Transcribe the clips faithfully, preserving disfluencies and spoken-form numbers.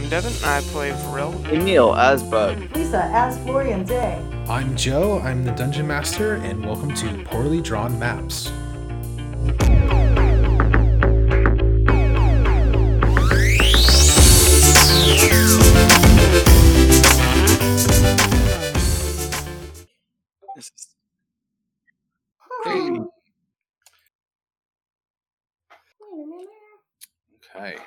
I'm Devin, and I play Vril. Emil as Bug. Lisa as Florian Day. I'm Joe, I'm the Dungeon Master, and welcome to Poorly Drawn Maps. This is... Hey. Okay.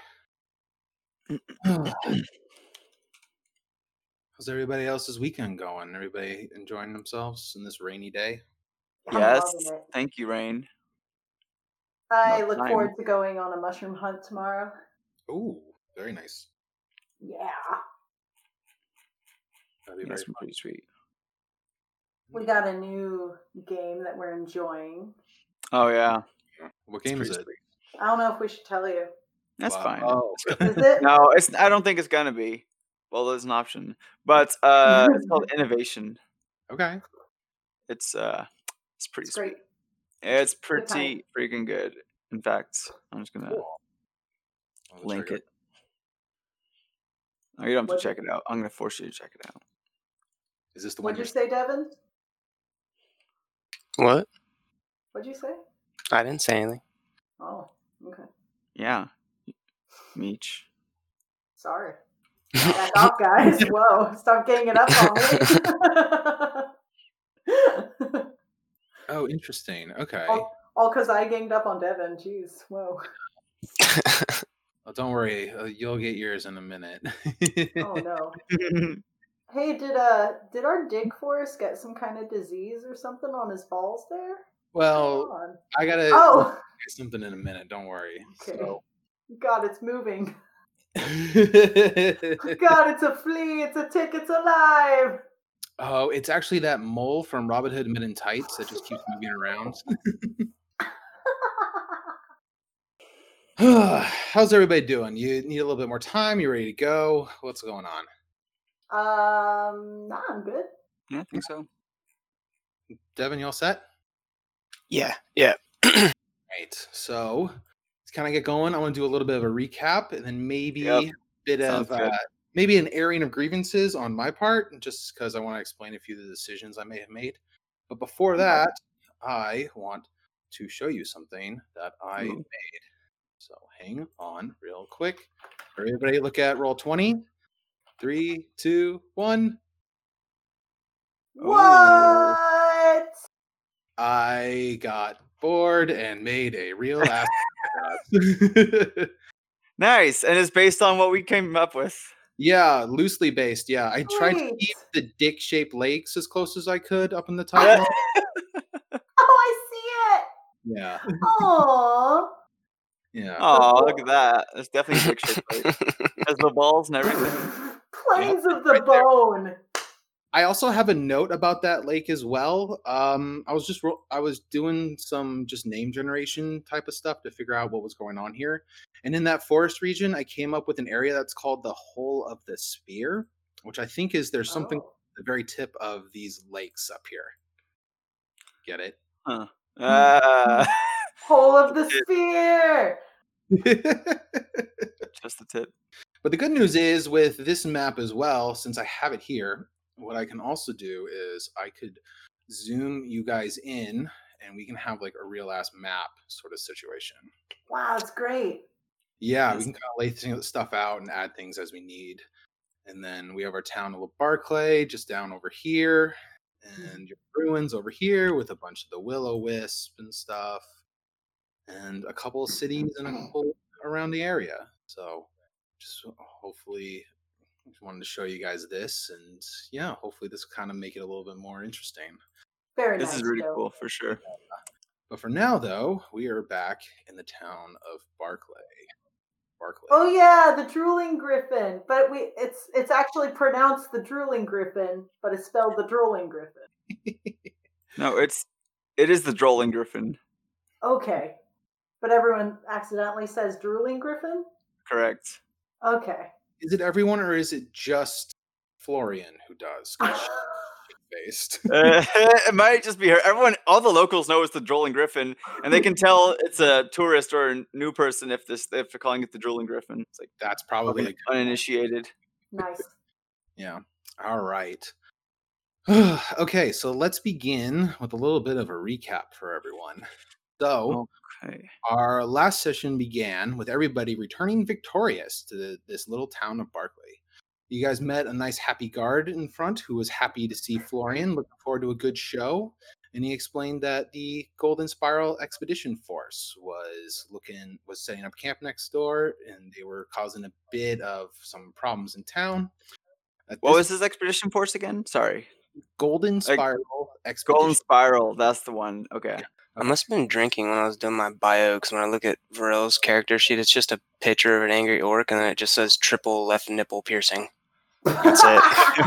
How's everybody else's weekend going? Everybody enjoying themselves in this rainy day? I'm Yes, loving it. thank you, Rain. I About look time. forward to going on a mushroom hunt tomorrow. Ooh, very nice. Yeah. That'd be very That's fun. pretty sweet. We got a new game that we're enjoying. Oh yeah, What it's game is pretty it? sweet. I don't know if we should tell you. That's Wow. fine. Oh. Is it? No, it's. I don't think it's gonna be. Well, there's an option, but uh, it's called Innovation. Okay. It's uh, it's pretty It's sweet. great. It's Good time. pretty freaking good. In fact, I'm just gonna Cool. I'll link check it. Oh, you don't have to What- check it out. I'm gonna force you to check it out. Is this the one What'd you you're say, Devin? What? What'd you say? I didn't say anything. Oh, okay. Yeah, Meech. Sorry. Back off, guys. Whoa, stop ganging up on me. Oh, interesting. Okay. all because I ganged up on Devin. Jeez, whoa. Oh, don't worry. Uh, you'll get yours in a minute. Oh no. Hey, did uh did our Dick Forest get some kind of disease or something on his balls there? Well, Come on. I gotta Oh, get something in a minute. Don't worry. okay. So. God, it's moving. God, it's a flea. It's a tick. It's alive. Oh, it's actually that mole from Robin Hood Men in Tights that just keeps moving around. How's everybody doing? You need a little bit more time? You ready to go? What's going on? Um, nah, I'm good. Yeah, I think so. Devin, you all set? Yeah, yeah. Right. So let's kind of get going. I want to do a little bit of a recap and then maybe Yep. a bit Sounds of good. uh, maybe an airing of grievances on my part, just because I want to explain a few of the decisions I may have made. But before that, I want to show you something that I Ooh. made. So hang on real quick. Everybody look at roll twenty. Three, two, one. What? I got bored and made a real ass. Nice, and it's based on what we came up with. Yeah, loosely based. Yeah, I tried to Sweet. keep the dick-shaped lakes as close as I could up in the top. one. Oh, I see Yeah, it. Aww. yeah. Oh, look at that! It's definitely a big shape. Right? Has the balls and everything. Plains of the right there. bone. I also have a note about that lake as well. Um, I was just ro- I was doing some just name generation type of stuff to figure out what was going on here. And in that forest region, I came up with an area that's called the Hole of the Spear, which I think is there's something Oh. at the very tip of these lakes up here. Get it? Huh. Uh, Hole of the spear. just the tip. But the good news is with this map as well, since I have it here, what I can also do is I could zoom you guys in and we can have like a real ass map sort of situation. Wow, it's great. Yeah, Yes. we can kind of lay things- stuff out and add things as we need. And then we have our town of Barclay just down over here, and your ruins over here with a bunch of the Will-O-Wisp and stuff, and a couple of cities and a couple around the area. So just hopefully just wanted to show you guys this, and yeah, hopefully this kind of make it a little bit more interesting. Very This nice. is really Joe. cool for sure. But for now, though, we are back in the town of Barclay. Barclay. Oh yeah, the drooling griffin. But we it's it's actually pronounced the drooling griffin, but it's spelled the drooling griffin. No, it's it is the drolling griffin. Okay. But everyone accidentally says drooling griffin? Correct. Okay. Is it everyone or is it just Florian who does? 'Cause faced. Uh, it might just be her. Everyone, all the locals know it's the Drooling Griffin, and they can tell it's a tourist or a new person if this if they're calling it the Drooling Griffin. It's like That's probably probably uninitiated. Nice. yeah. All right. Okay, so let's begin with a little bit of a recap for everyone. So, Okay. our last session began with everybody returning victorious to the, this little town of Barclay. You guys met a nice happy guard in front who was happy to see Florian, looking forward to a good show. And he explained that the Golden Spiral Expedition Force was looking was setting up camp next door, and they were causing a bit of some problems in town. At What this- was his expedition force again? Sorry. Golden Like, Spiral Expedition? Golden Spiral. That's the one. Okay. I must have been drinking when I was doing my bio, because when I look at Varel's character sheet, it's just a picture of an angry orc, and then it just says triple left nipple piercing. That's it.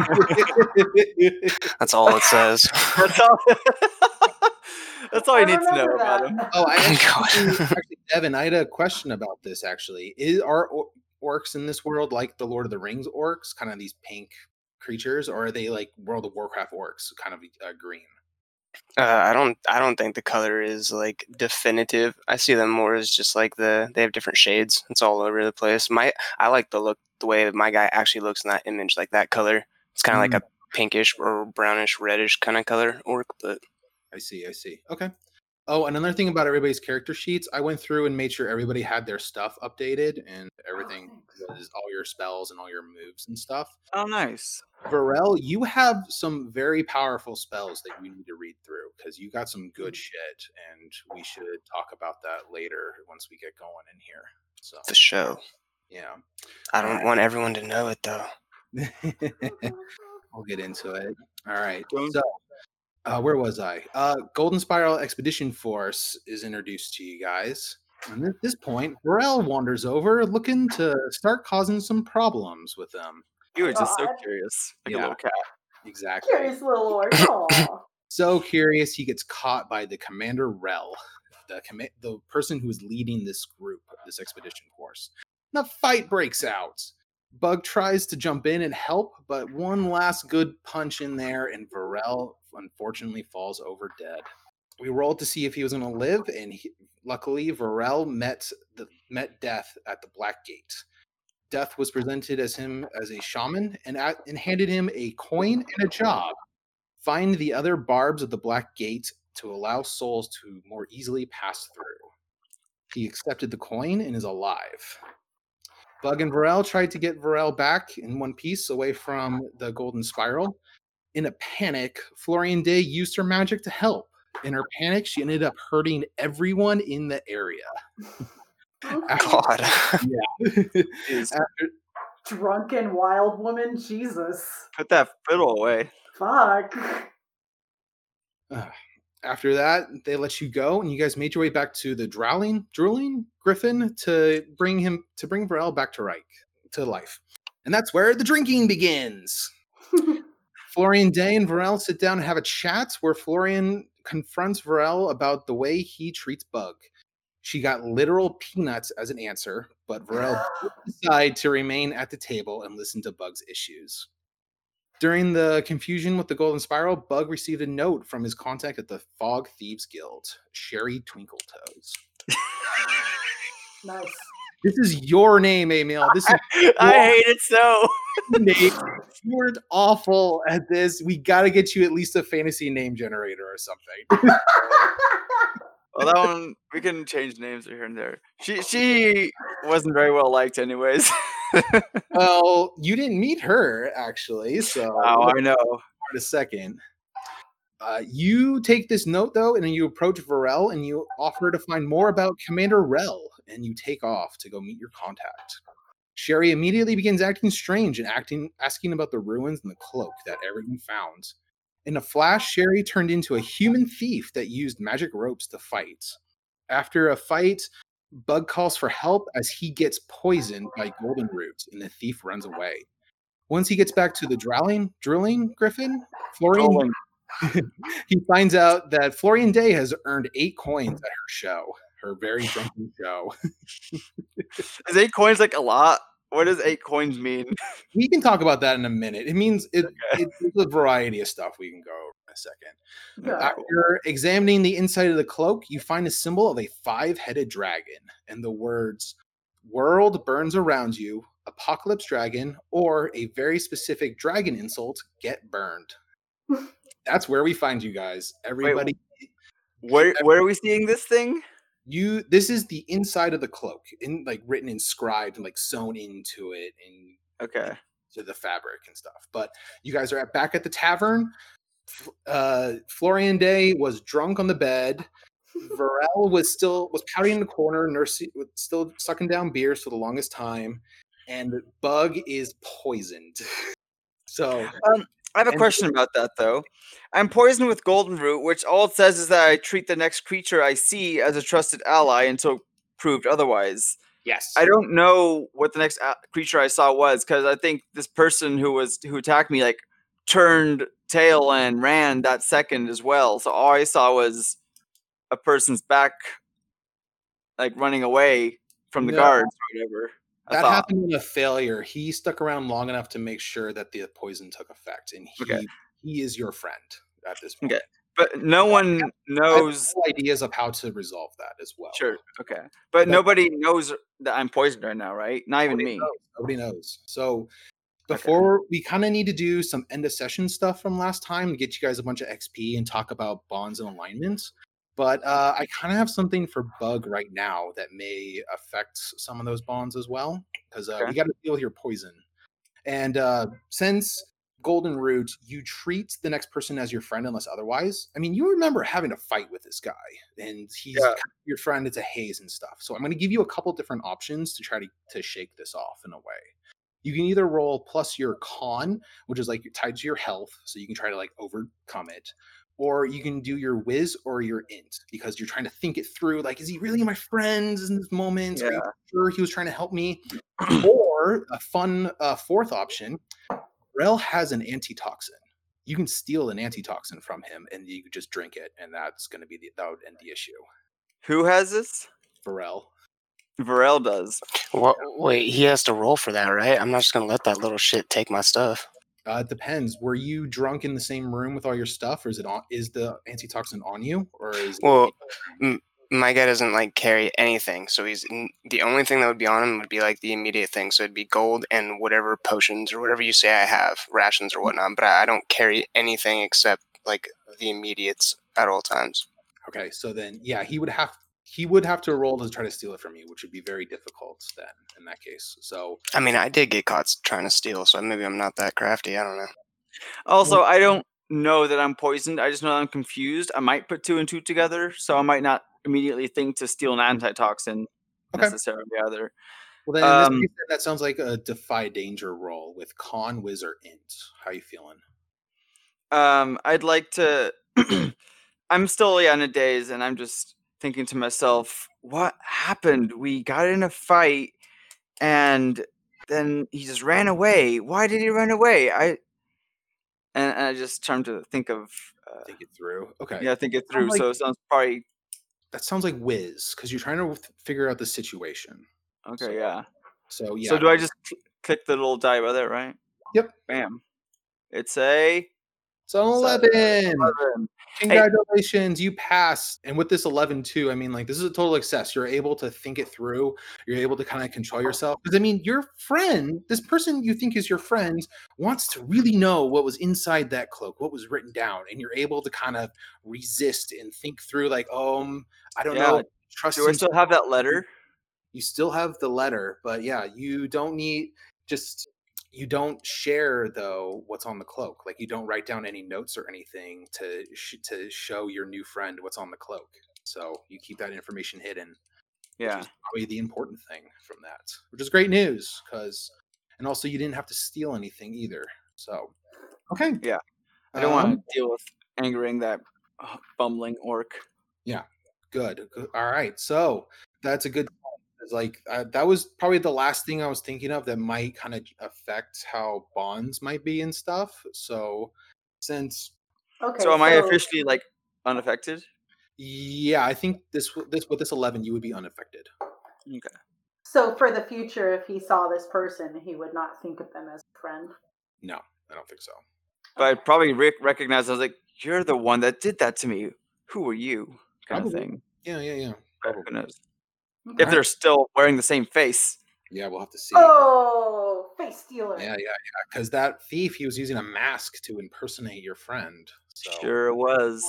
That's all it says. That's all. That's all I you need to know remember about that. him. Oh, I actually, God. actually, Devin, I had a question about this. Actually, is are or- orcs in this world like the Lord of the Rings orcs, kind of these pink creatures, or are they like World of Warcraft orcs, kind of uh, green? Uh, I don't. I don't think the color is like definitive. I see them more as just like the. They have different shades. It's all over the place. My. I like the look. The way my guy actually looks in that image, like that color. It's kind of like a pinkish or brownish, reddish kind of color orc. But I see, I see. Okay. Oh, another thing about everybody's character sheets, I went through and made sure everybody had their stuff updated and everything thanks. was all your spells and all your moves and stuff. Oh, nice. Varel, you have some very powerful spells that you need to read through because you got some good shit, and we should talk about that later once we get going in here. So the show. yeah. I don't Alright. want everyone to know it though. We'll get into it. All right. Don't- So, uh, where was I? Uh, Golden Spiral Expedition Force is introduced to you guys. And at this point, Varel wanders over looking to start causing some problems with them. You were just so God. curious, like Yeah. a little cat. Exactly. Curious little orc. Aw. So curious, he gets caught by the Commander Rel, the comma- the person who is leading this group, this expedition force. And a fight breaks out. Bug tries to jump in and help, but one last good punch in there, and Varel unfortunately falls over dead. We rolled to see if he was going to live, and he, luckily, Varel met the met death at the Black Gate. Death was presented as him as a shaman and, at, and handed him a coin and a job. Find the other barbs of the Black Gate to allow souls to more easily pass through. He accepted the coin and is alive. Bug and Varel tried to get Varel back in one piece away from the Golden Spiral. In a panic, Florian Day used her magic to help. In her panic, she ended up hurting everyone in the area. God. Jeez. After, Drunken wild woman. Jesus. Put that fiddle away. Fuck. After that, they let you go, and you guys made your way back to the drowling, drooling Griffin to bring him to bring Varel back to Reich to life, and that's where the drinking begins. Florian Day and Varel sit down and have a chat, where Florian confronts Varel about the way he treats Bug. She got literal peanuts as an answer, but Varel decided to remain at the table and listen to Bug's issues. During the confusion with the Golden Spiral, Bug received a note from his contact at the Fog Thieves Guild, Sherry Twinkletoes. Nice. This is your name, Emil. This is I hate it so. your name. You were awful at this. We got to get you at least a fantasy name generator or something. Well, that one we can change names here and there. She she wasn't very well liked, anyways. Well, you didn't meet her, actually, so Oh, I know. in a second. Uh, you take this note, though, and then you approach Varel and you offer to find more about Commander Rel, and you take off to go meet your contact. Sherry immediately begins acting strange and acting, asking about the ruins and the cloak that everyone found. In a flash, Sherry turned into a human thief that used magic ropes to fight. After a fight, Bug calls for help as he gets poisoned by golden roots, and the thief runs away. Once he gets back to the drowling, drilling Griffin, Florian, Trolling. he finds out that Florian Day has earned eight coins at her show, her very drunken show. Is eight coins like a lot? what does eight coins mean? We can talk about that in a minute. It means it, Okay. it, it's a variety of stuff we can go over in a second. Yeah. After examining the inside of the cloak, you find a symbol of a five-headed dragon and the words "World burns around you," "Apocalypse dragon," or a very specific dragon insult, "Get burned." That's where we find you guys. Everybody, Where where are we seeing this thing? you. This is the inside of the cloak, in like written, inscribed, and like sewn into it, and Okay. to the fabric and stuff. But you guys are at, back at the tavern. Uh, Florian Day was drunk on the bed. Varel was still was pouting in the corner, nursing, still sucking down beers for the longest time, and Bug is poisoned. So, Um, I have a and- question about that though. I'm poisoned with golden root, which all it says is that I treat the next creature I see as a trusted ally until proved otherwise. yes, I don't know what the next a- creature I saw was because I think this person who was who attacked me like turned tail and ran that second as well. So all I saw was a person's back, like running away from the No. guards or whatever. I that thought. happened in a failure. He stuck around long enough to make sure that the poison took effect, and he Okay. he is your friend at this point. Okay. But no one I have knows. no ideas of how to resolve that as well. Sure. Okay. But But- nobody knows that I'm poisoned right now, right? Not even Nobody me. knows. Nobody knows. So before we kind of need to do some end of session stuff from last time to get you guys a bunch of X P and talk about bonds and alignments. But uh, I kind of have something for Bug right now that may affect some of those bonds as well, because uh, Okay. we got to deal with your poison. And uh, since Golden Root, you treat the next person as your friend unless otherwise. I mean, you remember having a fight with this guy, and he's Yeah. kind of your friend. It's a haze and stuff. So I'm going to give you a couple different options to try to, to shake this off in a way. You can either roll plus your con, which is like tied to your health, so you can try to like overcome it, or you can do your whiz or your int because you're trying to think it through. Like, is he really my friend in this moment? Are you Yeah. sure he was trying to help me? Or a fun uh, fourth option, Rel has an antitoxin. You can steal an antitoxin from him, and you can just drink it, and that's going to be the that would end the issue. Who has this? Varel. Varel does. Well, wait, he has to roll for that, right? I'm not just gonna let that little shit take my stuff. Uh, it depends. Were you drunk in the same room with all your stuff, or is it on? Is the antitoxin on you, or is it Well, m- my guy doesn't like carry anything, so he's n- the only thing that would be on him would be like the immediate thing. So it'd be gold and whatever potions or whatever you say I have, rations or whatnot. But I, I don't carry anything except like the immediates at all times. okay? So then, yeah, he would have he would have to roll to try to steal it from you, which would be very difficult then in that case. So I mean, I did get caught trying to steal, so maybe I'm not that crafty. I don't know. Also, I don't know that I'm poisoned. I just know I'm confused. I might put two and two together, so I might not immediately think to steal an antitoxin Okay. necessarily either. well, then in this Um, case, that sounds like a defy danger roll with con, whiz, or int. How you feeling? Um, I'd like to. I'm still yeah, in a daze, and I'm just thinking to myself, what happened? We got in a fight, and then he just ran away. Why did he run away? I and, and I just trying to think of uh, Think it through. Okay. yeah, think it through. like- so it sounds probably That sounds like whiz because you're trying to f- figure out the situation. okay. So, Yeah. So yeah. So do I just cl- click the little die by there, right? Yep. Bam. It's a So eleven. eleven. Congratulations, you passed. And with this eleven too, I mean, like this is a total success. You're able to think it through. You're able to kind of control yourself. Because I mean, your friend, this person you think is your friend, wants to really know what was inside that cloak, what was written down, and you're able to kind of resist and think through, like, um, I don't Yeah. know, trust. Do I him still have that letter? you still have the letter, but yeah, you don't need just you don't share though what's on the cloak. Like you don't write down any notes or anything to sh- to show your new friend what's on the cloak. So you keep that information hidden. Yeah. Which is probably the important thing from that, which is great news because, and also you didn't have to steal anything either. So, okay, Yeah. I don't want Um, to deal with angering that uh, bumbling orc. Good. good. All right. So that's a good. It's like uh, that was probably the last thing I was thinking of that might kind of affect how bonds might be and stuff. So since Okay. So am I officially like unaffected? yeah, I think this w- this with this eleven you would be unaffected. Okay. So for the future, if he saw this person, he would not think of them as a friend. No, I don't think so. But I'd probably re- recognize. I was like, "You're the one that did that to me. Who are you?" Kind Probably. of thing. Yeah, yeah, yeah. But Probably. who knows? Okay. If they're still wearing the same face. Yeah, we'll have to see. Oh, face stealer. Yeah, yeah, yeah. Because that thief, he was using a mask to impersonate your friend. So, Sure it was.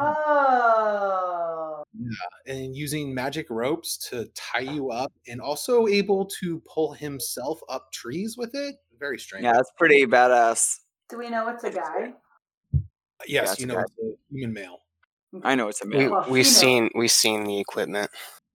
Oh. and using magic ropes to tie you up, and also able to pull himself up trees with it. Very strange. Yeah, that's pretty badass. Do we know it's a guy? Yes, Yeah, it's you a know guy. it's a human male. I know it's a we male. Well, we female. seen we seen the equipment.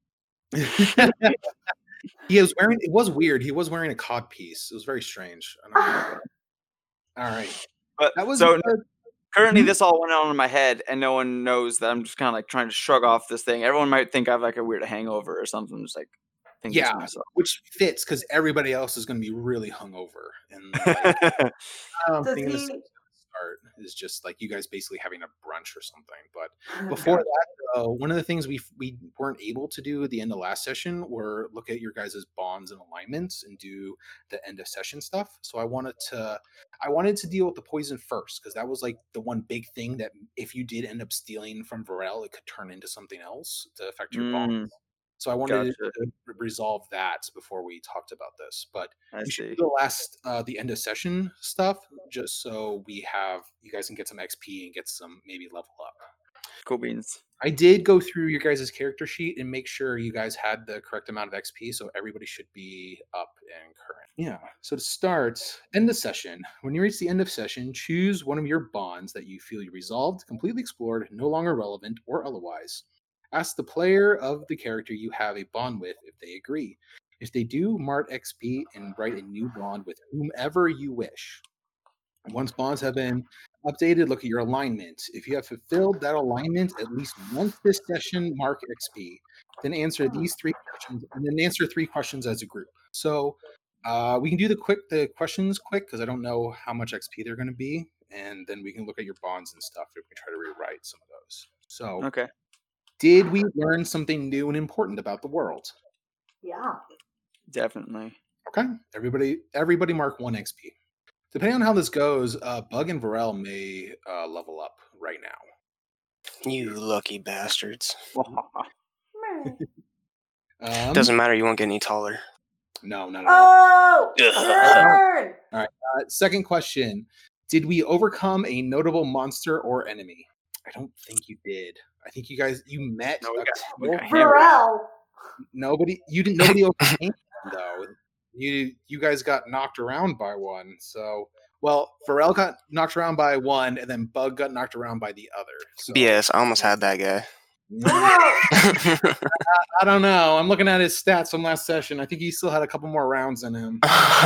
He was wearing. It was weird. He was wearing a cod piece. It was very strange. I don't know. All right. But That was so uh, currently Hmm? this all went on in my head, and no one knows that I'm just kind of like trying to shrug off this thing. Everyone might think I have like a weird hangover or something. Just like thinking Yeah. to myself. which fits because everybody else is going to be really hungover, and like, I don't Does think this he? start is just like you guys basically having a brunch or something. But before that, though, one of the things we we weren't able to do at the end of last session were look at your guys' bonds and alignments and do the end of session stuff. So I wanted to I wanted to deal with the poison first because that was like the one big thing that if you did end up stealing from Varel, it could turn into something else to affect your Mm, bonds. So I wanted gotcha. to re- resolve that before we talked about this. But I we should see. do the last uh, the end of session stuff just so we have you guys can get some X P and get some maybe level up. Cool beans. I did go through your guys' character sheet and make sure you guys had the correct amount of X P, so everybody should be up and current. Yeah. So to start, end of session. When you reach the end of session, choose one of your bonds that you feel you resolved, completely explored, no longer relevant, or otherwise. Ask the player of the character you have a bond with if they agree. If they do, mark X P and write a new bond with whomever you wish. Once bonds have been updated, look at your alignment. If you have fulfilled that alignment at least once this session, mark X P. Then answer these three questions, and then answer three questions as a group. So uh, we can do the quick the questions quick because I don't know how much X P they're going to be, and then we can look at your bonds and stuff if we try to rewrite some of those. So, Okay. did we learn something new and important about the world? Yeah. Definitely. Okay, everybody, everybody, mark one X P. Depending on how this goes, uh, Bug and Varel may uh, level up right now. You lucky bastards. Um, Doesn't matter. You won't get any taller. No, not at all. Oh, Ugh. burn! Uh, second question: did we overcome a notable monster or enemy? I don't think you did. I think you guys you met. No, we a got- we couple- got hammered. Varel. nobody. You didn't. Nobody overcame them, though. You you guys got knocked around by one. So well, Varel got knocked around by one, and then Bug got knocked around by the other. So, B S. I almost had that guy. What about I don't know. I'm looking at his stats from last session. I think he still had a couple more rounds in him.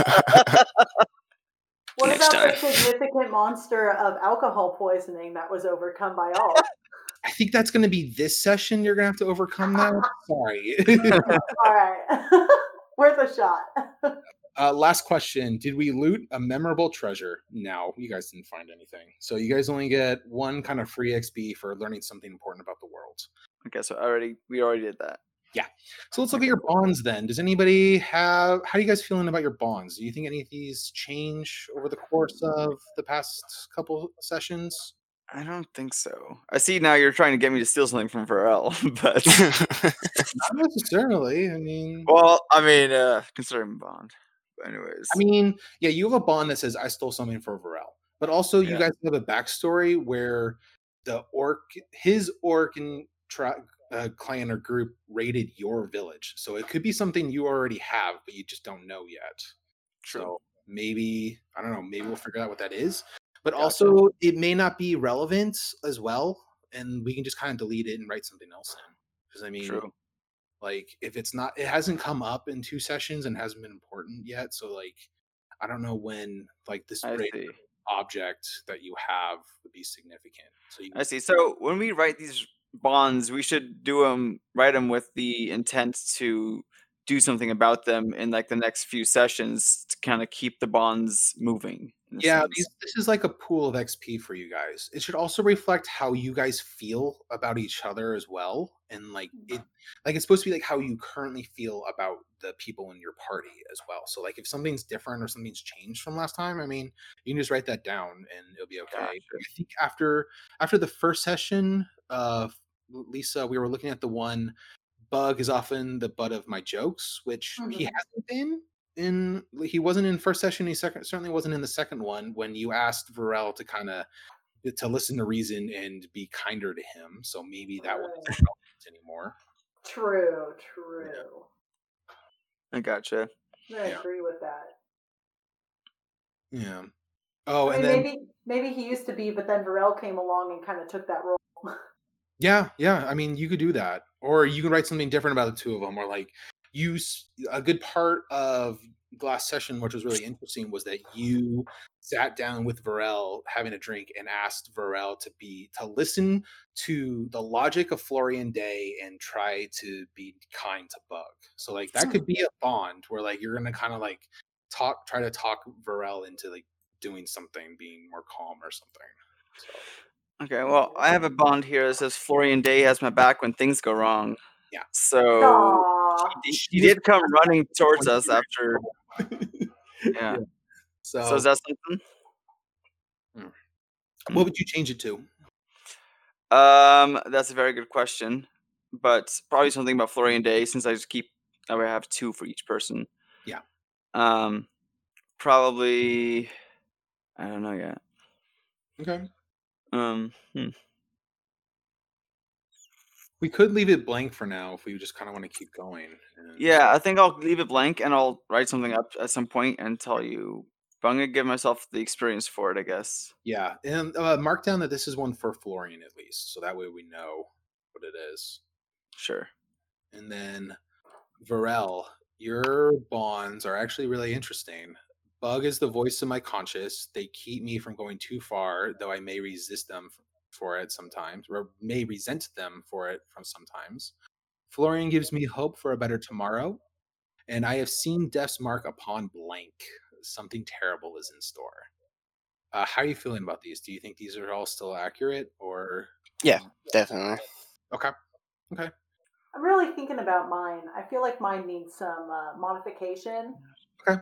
what Next about time. the significant monster of alcohol poisoning that was overcome by all? I think that's going to be this session. You're going to have to overcome that. Sorry. All right. Worth a shot. uh, last question. Did we loot a memorable treasure? No, you guys didn't find anything. So you guys only get one kind of free X P for learning something important about the world. Okay, so already we already did that. So let's look at your bonds then. Does anybody have, how are you guys feeling about your bonds? Do you think any of these change over the course of the past couple sessions? I don't think so. I see now you're trying to get me to steal something from Varel, but Not necessarily. I mean, well, I mean, uh, considering bond. But anyways, I mean, yeah, you have a bond that says I stole something for Varel, but also you Yeah. guys have a backstory where the orc, his orc and tri- uh, clan or group raided your village, so it could be something you already have, but you just don't know yet. True. So maybe I don't know. Maybe we'll figure out what that is. But Gotcha. also, it may not be relevant as well, and we can just kind of delete it and write something else in. Because I mean, True. like if it's not, it hasn't come up in two sessions and hasn't been important yet. So like, I don't know when like this I great see. object that you have would be significant. So you, I see. So when we write these bonds, we should do them, write them with the intent to do something about them in like the next few sessions to kind of keep the bonds moving. Yeah, these, this is like a pool of X P for you guys. It should also reflect how you guys feel about each other as well, and like it, like it's supposed to be like how you currently feel about the people in your party as well. So like if something's different or something's changed from last time, I mean, you can just write that down and it'll be okay. Gotcha. I think after after the first session, uh, Lisa, we were looking at the one. Bug is often the butt of my jokes, which mm-hmm. he hasn't been in. He wasn't in first session. He second, certainly wasn't in the second one when you asked Varel to kind of to listen to reason and be kinder to him. So maybe that one isn't relevant anymore. True, true. Yeah. I gotcha. I yeah. agree with that. Yeah. Oh, I mean, and then maybe maybe he used to be, but then Varel came along and kind of took that role. Yeah, yeah. I mean, you could do that, or you can write something different about the two of them, or like use a good part of last session, which was really interesting, was that you sat down with Varel having a drink and asked Varel to be to listen to the logic of Florian Day and try to be kind to Bug. So like that could be a bond where like you're gonna kind of like talk, try to talk Varel into like doing something, being more calm or something. So. Okay, well, I have a bond here that says Florian Day has my back when things go wrong. Yeah. So he, he did come running towards us after. Yeah. yeah. So, so is that something? What would you change it to? Um, that's a very good question, but probably something about Florian Day since I just keep. I would have two for each person. Yeah. Um, probably. I don't know yet. Okay. Um, hmm. We could leave it blank for now if we just kind of want to keep going. And... Yeah, I think I'll leave it blank and I'll write something up at some point and tell you. But I'm going to give myself the experience for it, I guess. Yeah, and uh, mark down that this is one for Florian at least, so that way we know what it is. Sure. And then Varel, your bonds are actually really interesting. Bug is the voice of my conscience. They keep me from going too far, though I may resist them for it sometimes, or may resent them for it from sometimes. Florian gives me hope for a better tomorrow, and I have seen death's mark upon blank. Something terrible is in store. Uh, how are you feeling about these? Do you think these are all still accurate, or? Yeah, definitely. Okay. Okay. I'm really thinking about mine. I feel like mine needs some uh, modification. Okay.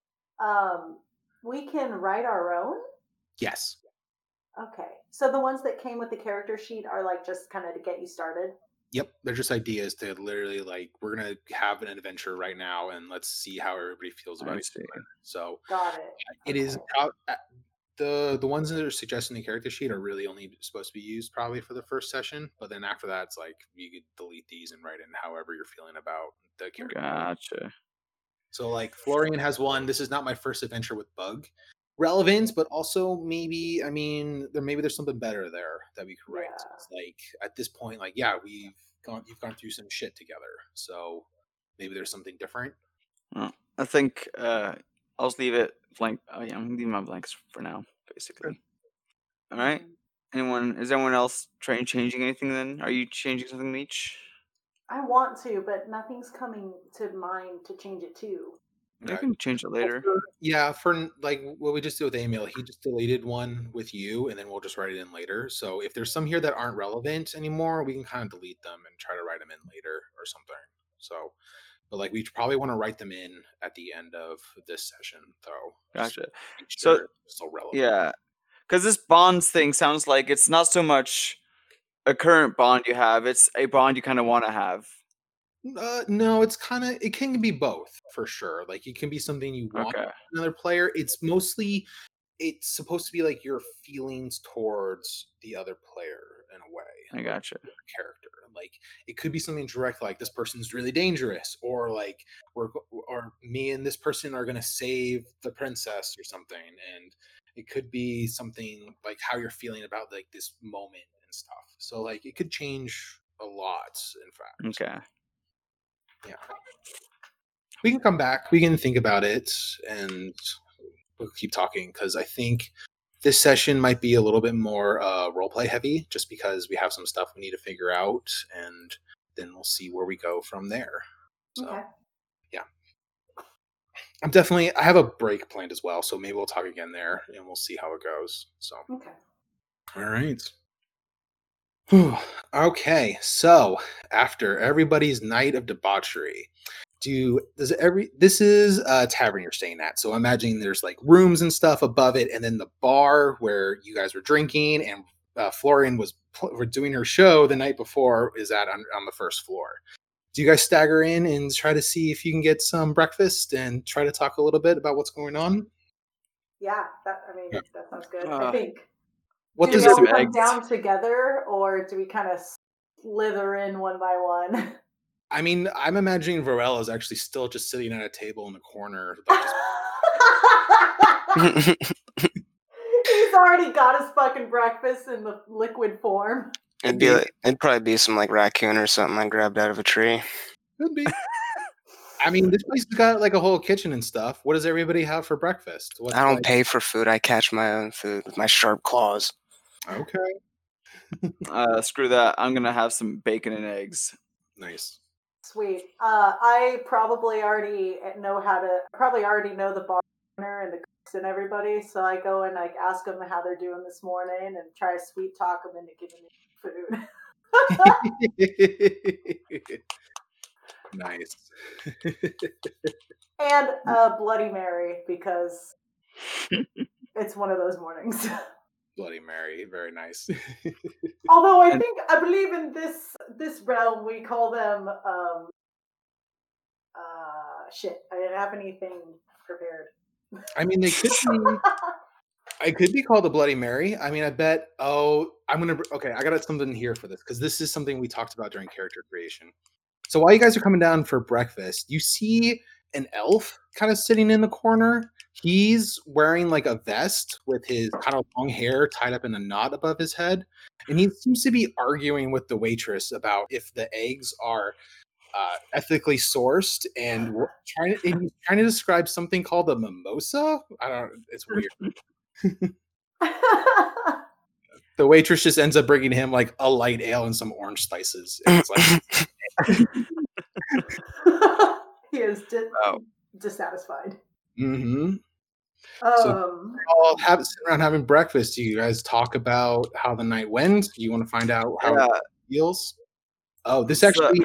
Um, we can write our own? Yes. Okay. So the ones that came with the character sheet are like just kind of to get you started? Yep. They're just ideas to literally like, we're going to have an adventure right now and let's see how everybody feels about it. So got it. It okay. is out. The the ones that are suggesting the character sheet are really only supposed to be used probably for the first session, but then after that, it's like you could delete these and write in however you're feeling about the character. Gotcha. So like Florian has one. This is not my first adventure with Bug. Relevance, but also maybe I mean there maybe there's something better there that we could write. Yeah. It's like at this point, like yeah, we've gone you've gone through some shit together, so maybe there's something different. Well, I think uh, I'll just leave it blank. Oh yeah, I'm leaving my blanks for now, basically. All right. Anyone? Is anyone else trying changing anything? Then are you changing something, each? I want to, but nothing's coming to mind to change it to. I can change it later. Yeah, for like what we just did with Emil, he just deleted one with you, and then we'll just write it in later. So if there's some here that aren't relevant anymore, we can kind of delete them and try to write them in later or something. So, but like we probably want to write them in at the end of this session, though. Gotcha. Sure So still relevant. Yeah, because this bonds thing sounds like it's not so much a current bond you have; it's a bond you kind of want to have. Uh, no, it's kind of, it can be both for sure. Like it can be something you want Okay. another player. It's mostly, it's supposed to be like your feelings towards the other player in a way. I gotcha. Character. Like it could be something direct, like this person's really dangerous, or like we're, or me and this person are going to save the princess or something. And it could be something like how you're feeling about like this moment and stuff. So like it could change a lot, in fact. Okay. Yeah, we can come back. We can think about it, and we'll keep talking because I think this session might be a little bit more uh, roleplay heavy, just because we have some stuff we need to figure out, and then we'll see where we go from there. So, okay. I'm definitely. I have a break planned as well, so maybe we'll talk again there, and we'll see how it goes. So, Okay. all right. Whew. Okay, so after everybody's night of debauchery, do does every this is a tavern you're staying at? So imagine there's like rooms and stuff above it, and then the bar where you guys were drinking, and uh, Florian was pl- were doing her show the night before is at on, on the first floor. Do you guys stagger in and try to see if you can get some breakfast and try to talk a little bit about what's going on? Yeah, that I mean Yeah. that sounds good. Uh, I think. What do does we Get all some come eggs. down together, or do we kind of slither in one by one? I mean, I'm imagining Varela is actually still just sitting at a table in the corner. Like just, He's already got his fucking breakfast in the liquid form. It'd be like, it'd probably be some like raccoon or something I grabbed out of a tree. could be. I mean, this place has got like a whole kitchen and stuff. What does everybody have for breakfast? What's I don't like, pay for food. I catch my own food with my sharp claws. Okay, Uh, screw that. I'm gonna have some bacon and eggs. nice. Sweet. Uh, I probably already know how to. Probably already know the bar owner and the cooks and everybody. So I go and like ask them how they're doing this morning and try to sweet talk them into giving me food. Nice. And a Bloody Mary because it's one of those mornings. Bloody Mary, very nice. Although I And- think I believe in this this realm we call them um uh shit. I didn't have anything prepared. I mean, they could be. I could be called a Bloody Mary. I mean, I bet. Oh, I'm gonna. Okay, I got something here for this because this is something we talked about during character creation. So while you guys are coming down for breakfast, you see an elf kind of sitting in the corner. He's wearing like a vest with his kind of long hair tied up in a knot above his head. And he seems to be arguing with the waitress about if the eggs are uh, ethically sourced and we're trying to, and he's trying to describe something called a mimosa. I don't it's weird. The waitress just ends up bringing him like a light ale and some orange slices. And it's like, He is di- Oh. dissatisfied. mm-hmm. Um, all have sitting around having breakfast. Do you guys talk about how the night went? Do you want to find out how Yeah. it feels? Oh, this So- actually,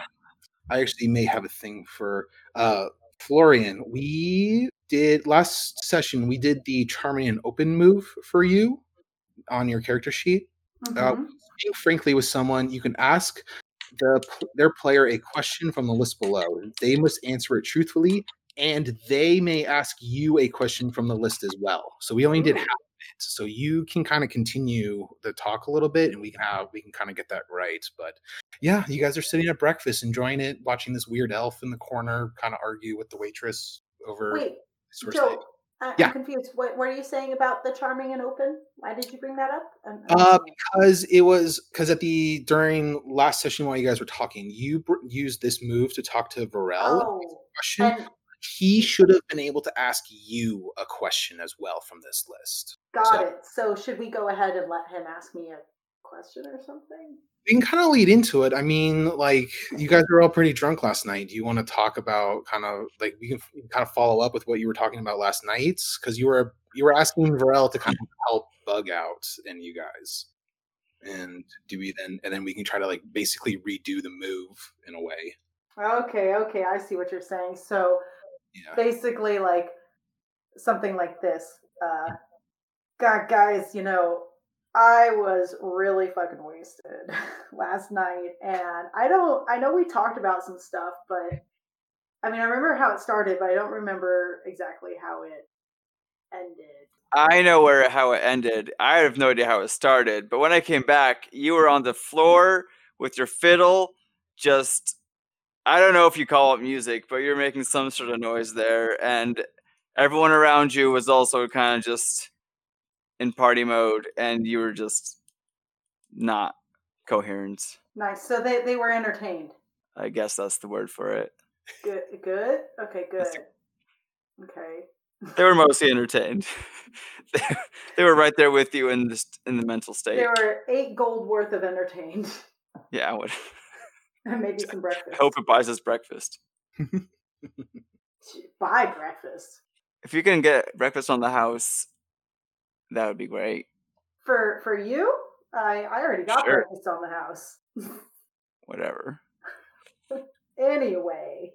I actually may have a thing for uh, Florian. We did last session. We did the charming and open move for you on your character sheet. Uh, mhm. speaking frankly with someone, you can ask the their player a question from the list below. They must answer it truthfully, and they may ask you a question from the list as well. So we only did Ooh. half of it. So you can kind of continue the talk a little bit, and we can have we can kind of get that right. But yeah, you guys are sitting at breakfast, enjoying it, watching this weird elf in the corner kind of argue with the waitress over. Wait, source Joe, egg. I- Yeah. I'm confused. What, what are you saying about the charming and open? Why did you bring that up? I'm- I'm Uh, listening. because it was because at the during last session while you guys were talking, you br- used this move to talk to Varel. Oh, Question. and He should have been able to ask you a question as well from this list. got So- it. So should we go ahead and let him ask me a question or something? We can kind of lead into it. I mean, like you guys were all pretty drunk last night. Do you want to talk about kind of like we can kind of follow up with what you were talking about last night? Because you were you were asking Varel to kind of help bug out in you guys, and do we then and then we can try to like basically redo the move in a way. Okay, okay, I see what you're saying. So Yeah. basically, like something like this. Uh, God, guys, you know, I was really fucking wasted last night, and I don't. I know we talked about some stuff, but I mean, I remember how it started, but I don't remember exactly how it ended. I know where how it ended. I have no idea how it started. But when I came back, you were on the floor with your fiddle, just I don't know if you call it music, but you're making some sort of noise there, and everyone around you was also kind of just in party mode, and you were just not coherent. Nice. So they they were entertained. I guess that's the word for it. Good. Good. Okay. Good. That's- Okay. They were mostly entertained. they, they were right there with you in this in the mental state. There were eight gold worth of entertained, Yeah, I would and maybe some breakfast. hope it buys us breakfast. Buy breakfast. if you can get breakfast on the house, that would be great. For for you, I I already got Sure. breakfast on the house. Whatever. Anyway,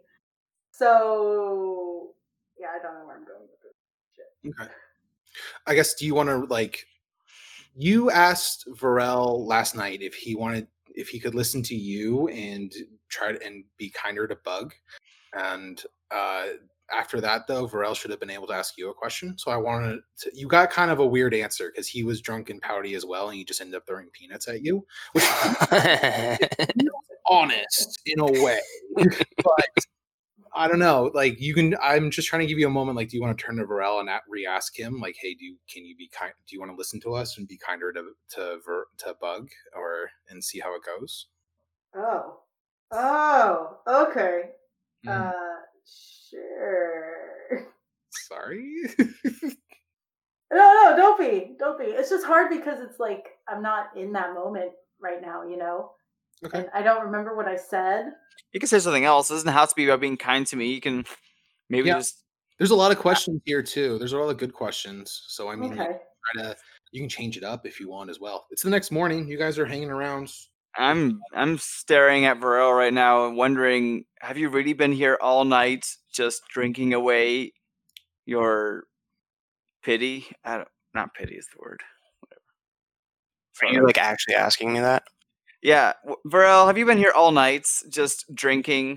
so yeah, I don't know where I'm going with this. Okay. I guess, do you want to, like, you asked Varel last night if he wanted, if he could listen to you and try to, and be kinder to Bug. And uh, after that, though, Varel should have been able to ask you a question. So I wanted to, you got kind of a weird answer because he was drunk and pouty as well, and he just ended up throwing peanuts at you, which is honest in a way. But I don't know. Like, you can. I'm just trying to give you a moment. Like, do you want to turn to Varel and re-ask him? Like, hey, do you can you be kind? Do you want to listen to us and be kinder to to Ver, to Bug, or and see how it goes? Oh, oh, okay. Mm. Uh, sure. Sorry. No, no, don't be, don't be. It's just hard because it's like I'm not in that moment right now, you know. Okay. And I don't remember what I said. You can say something else. It doesn't have to be about being kind to me. You can maybe Yeah. just. There's a lot of questions here too. There's a lot of good questions. So I mean, Okay. you, try to, you can change it up if you want as well. It's the next morning. You guys are hanging around. I'm I'm staring at Varel right now and wondering, have you really been here all night just drinking away your pity? I don't, not pity is the word. Whatever. Are Sorry. you like actually asking me that? Yeah, w- Varel, have you been here all night just drinking?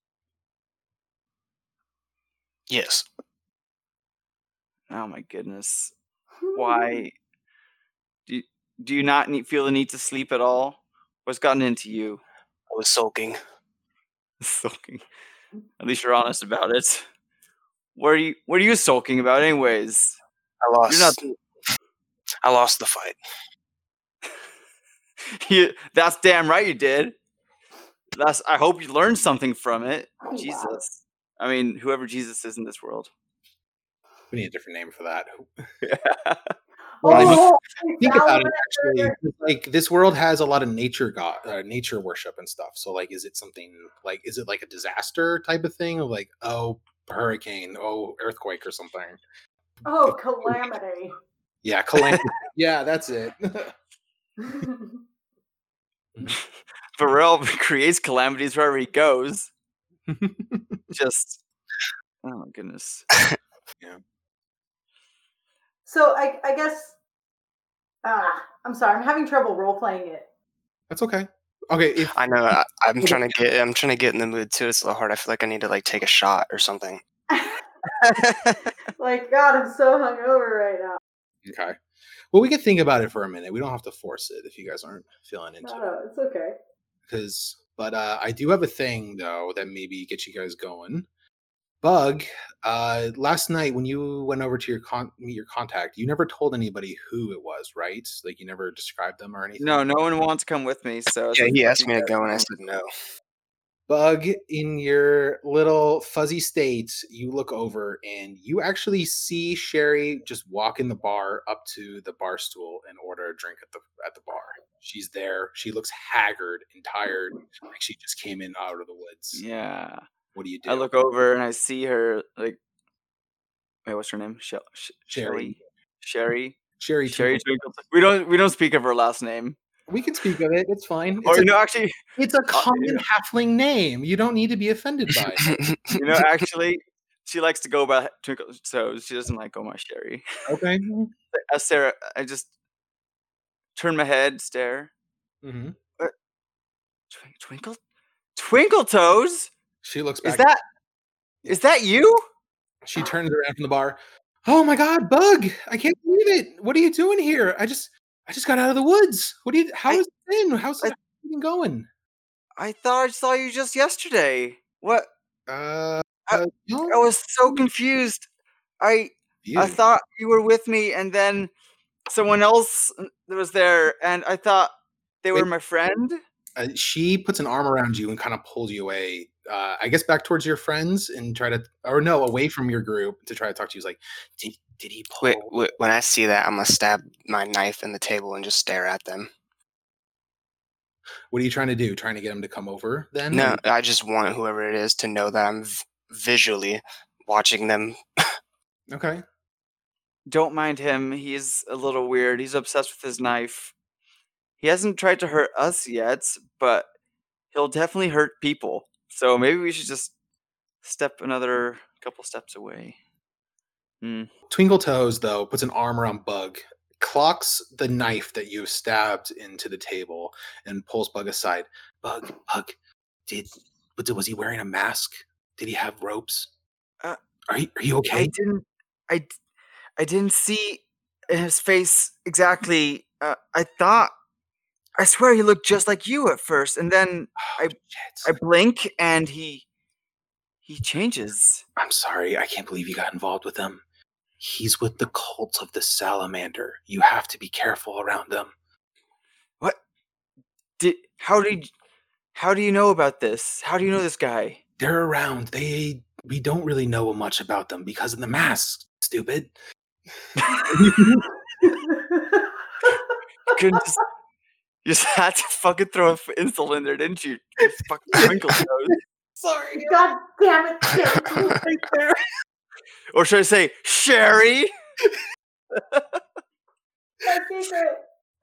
Yes. Oh my goodness. Why do you, do you not need, feel the need to sleep at all? What's gotten into you? I was sulking. Sulking. At least you're honest about it. What are you what are you sulking about anyways? I lost. You're not I lost the fight. you, that's damn right you did. That's I hope you learned something from it. Oh, wow. Jesus. I mean, whoever Jesus is in this world. We need a different name for that. Oh, Think about it, actually. Like, this world has a lot of nature god, uh, nature worship and stuff. So, like, is it something like, is it like a disaster type of thing, of like, oh, hurricane, oh, earthquake or something? Oh, calamity. Yeah, calamity. Yeah, that's it. Varel creates calamities wherever he goes. Just oh my goodness. Yeah. So I, I guess, ah, I'm sorry, I'm having trouble role playing it. That's okay. Okay, if I know. I, I'm trying to get. I'm trying to get in the mood too. It's a little hard. I feel like I need to like take a shot or something. Like, God, I'm so hungover right now. Okay. Well, we could think about it for a minute. We don't have to force it if you guys aren't feeling into No, it. no, it's okay. Because, but uh, I do have a thing though that maybe gets you guys going. Bug, uh, last night when you went over to your con- meet your contact, you never told anybody who it was, right? Like, you never described them or anything. No, no one wants to come with me. So Yeah, he asked you me to guys go, and I know. said no. Bug, in your little fuzzy state, you look over and you actually see Sherry just walk in the bar up to the bar stool and order a drink at the at the bar. She's there. She looks haggard and tired, like she just came in out of the woods. Yeah. What do you do? I look over and I see her like wait, what's her name? Shell Sh- Sherry. Sherry. Sherry. Sherry Twinkle. Twinkle. We don't we don't speak of her last name. We can speak of it. It's fine. It's Or a, you know, actually, it's a uh, common you know, halfling name. You don't need to be offended by it. you know, actually, she likes to go by Twinkle, so she doesn't like go by Sherry. Okay. Uh, Sarah, I just turn my head, stare. Mm-hmm. Twin- Twinkle, Twinkle Toes. She looks back. Is that is that you? She turns around from the bar. Oh my God, Bug! I can't believe it. What are you doing here? I just, I just got out of the woods. What do you? How I- has it been? How's I- it been going? I thought I saw you just yesterday. What? Uh, I- uh, no, I was so confused. I you. I thought you were with me, and then someone else was there, and I thought they were Wait. my friend. Uh, she puts an arm around you and kind of pulls you away. Uh, I guess back towards your friends and try to, or no, away from your group to try to talk to you. He's like, did, did he pull? Wait, wait, when I see that, I'm gonna stab my knife in the table and just stare at them. What are you trying to do? Trying to get him to come over? Then No, Or- I just want whoever it is to know that I'm v- visually watching them Okay. Don't mind him. He's a little weird. He's obsessed with his knife. He hasn't tried to hurt us yet, but he'll definitely hurt people. So maybe we should just step another couple steps away. Hmm. Twinkle Toes, though, puts an arm around Bug, clocks the knife that you stabbed into the table, and pulls Bug aside. Bug, Bug, did was he wearing a mask? Did he have ropes? Uh, are you, are you okay? I didn't. I, I didn't see his face exactly. Uh, I thought. I swear he looked just like you at first, and then Oh, I I blink and he he changes. I'm sorry. I can't believe you got involved with him. He's with the cult of the salamander. You have to be careful around them. What? Did how did how do you know about this? How do you know this guy? They're around. They we don't really know much about them because of the mask. Stupid. You couldn't just, you just had to fucking throw an insult in there, didn't you? You fucking Twinkle Toes. Sorry. God damn it. Sherry. Right there. Or should I say, Sherry? My favorite.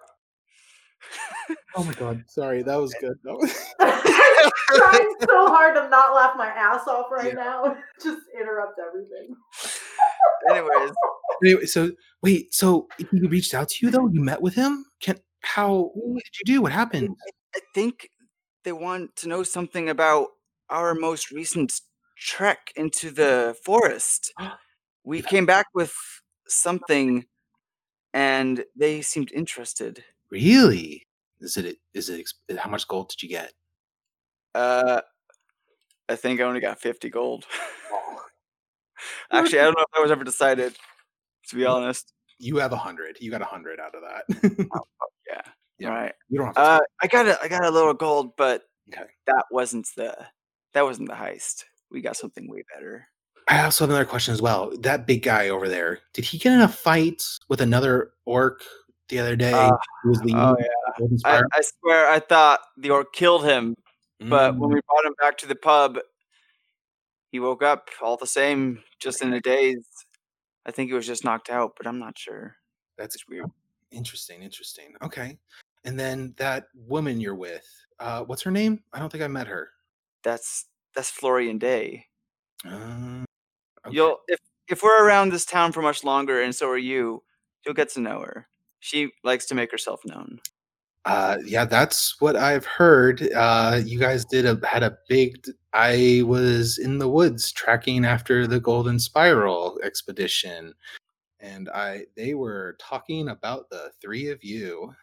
Oh my god. Sorry, that was good. That was... I'm trying so hard to not laugh my ass off right Yeah. now. Just interrupt everything. Anyways. Anyway, so wait, so he reached out to you though? You met with him? Can how what did you do? What happened? I think they want to know something about our most recent trek into the forest. We came back with something, and they seemed interested. Really? Is it is it how much gold did you get? Uh, I think I only got fifty gold. Actually, I don't know if that was ever decided, to be honest. You have a hundred. You got a hundred out of that. Oh, yeah. Yeah. All right. You don't have to Uh, I got a, I got a little gold, but Okay. that wasn't the that wasn't the heist. We got something way better. I also have another question as well. That big guy over there, did he get in a fight with another orc the other day? Uh, who was leading oh the yeah. Golden I, Spire? I swear I thought the orc killed him, but when Mm. we brought him back to the pub, he woke up all the same, just in a daze. I think he was just knocked out, but I'm not sure. That's It's weird. Interesting, interesting. Okay. And then that woman you're with, uh, what's her name? I don't think I met her. That's that's Florian Day. Uh, okay. You'll if if we're around this town for much longer, and so are you, you'll get to know her. She likes to make herself known. Uh, yeah, that's what I've heard. Uh, you guys did a had a big. I was in the woods tracking after the Golden Spiral expedition, and I they were talking about the three of you.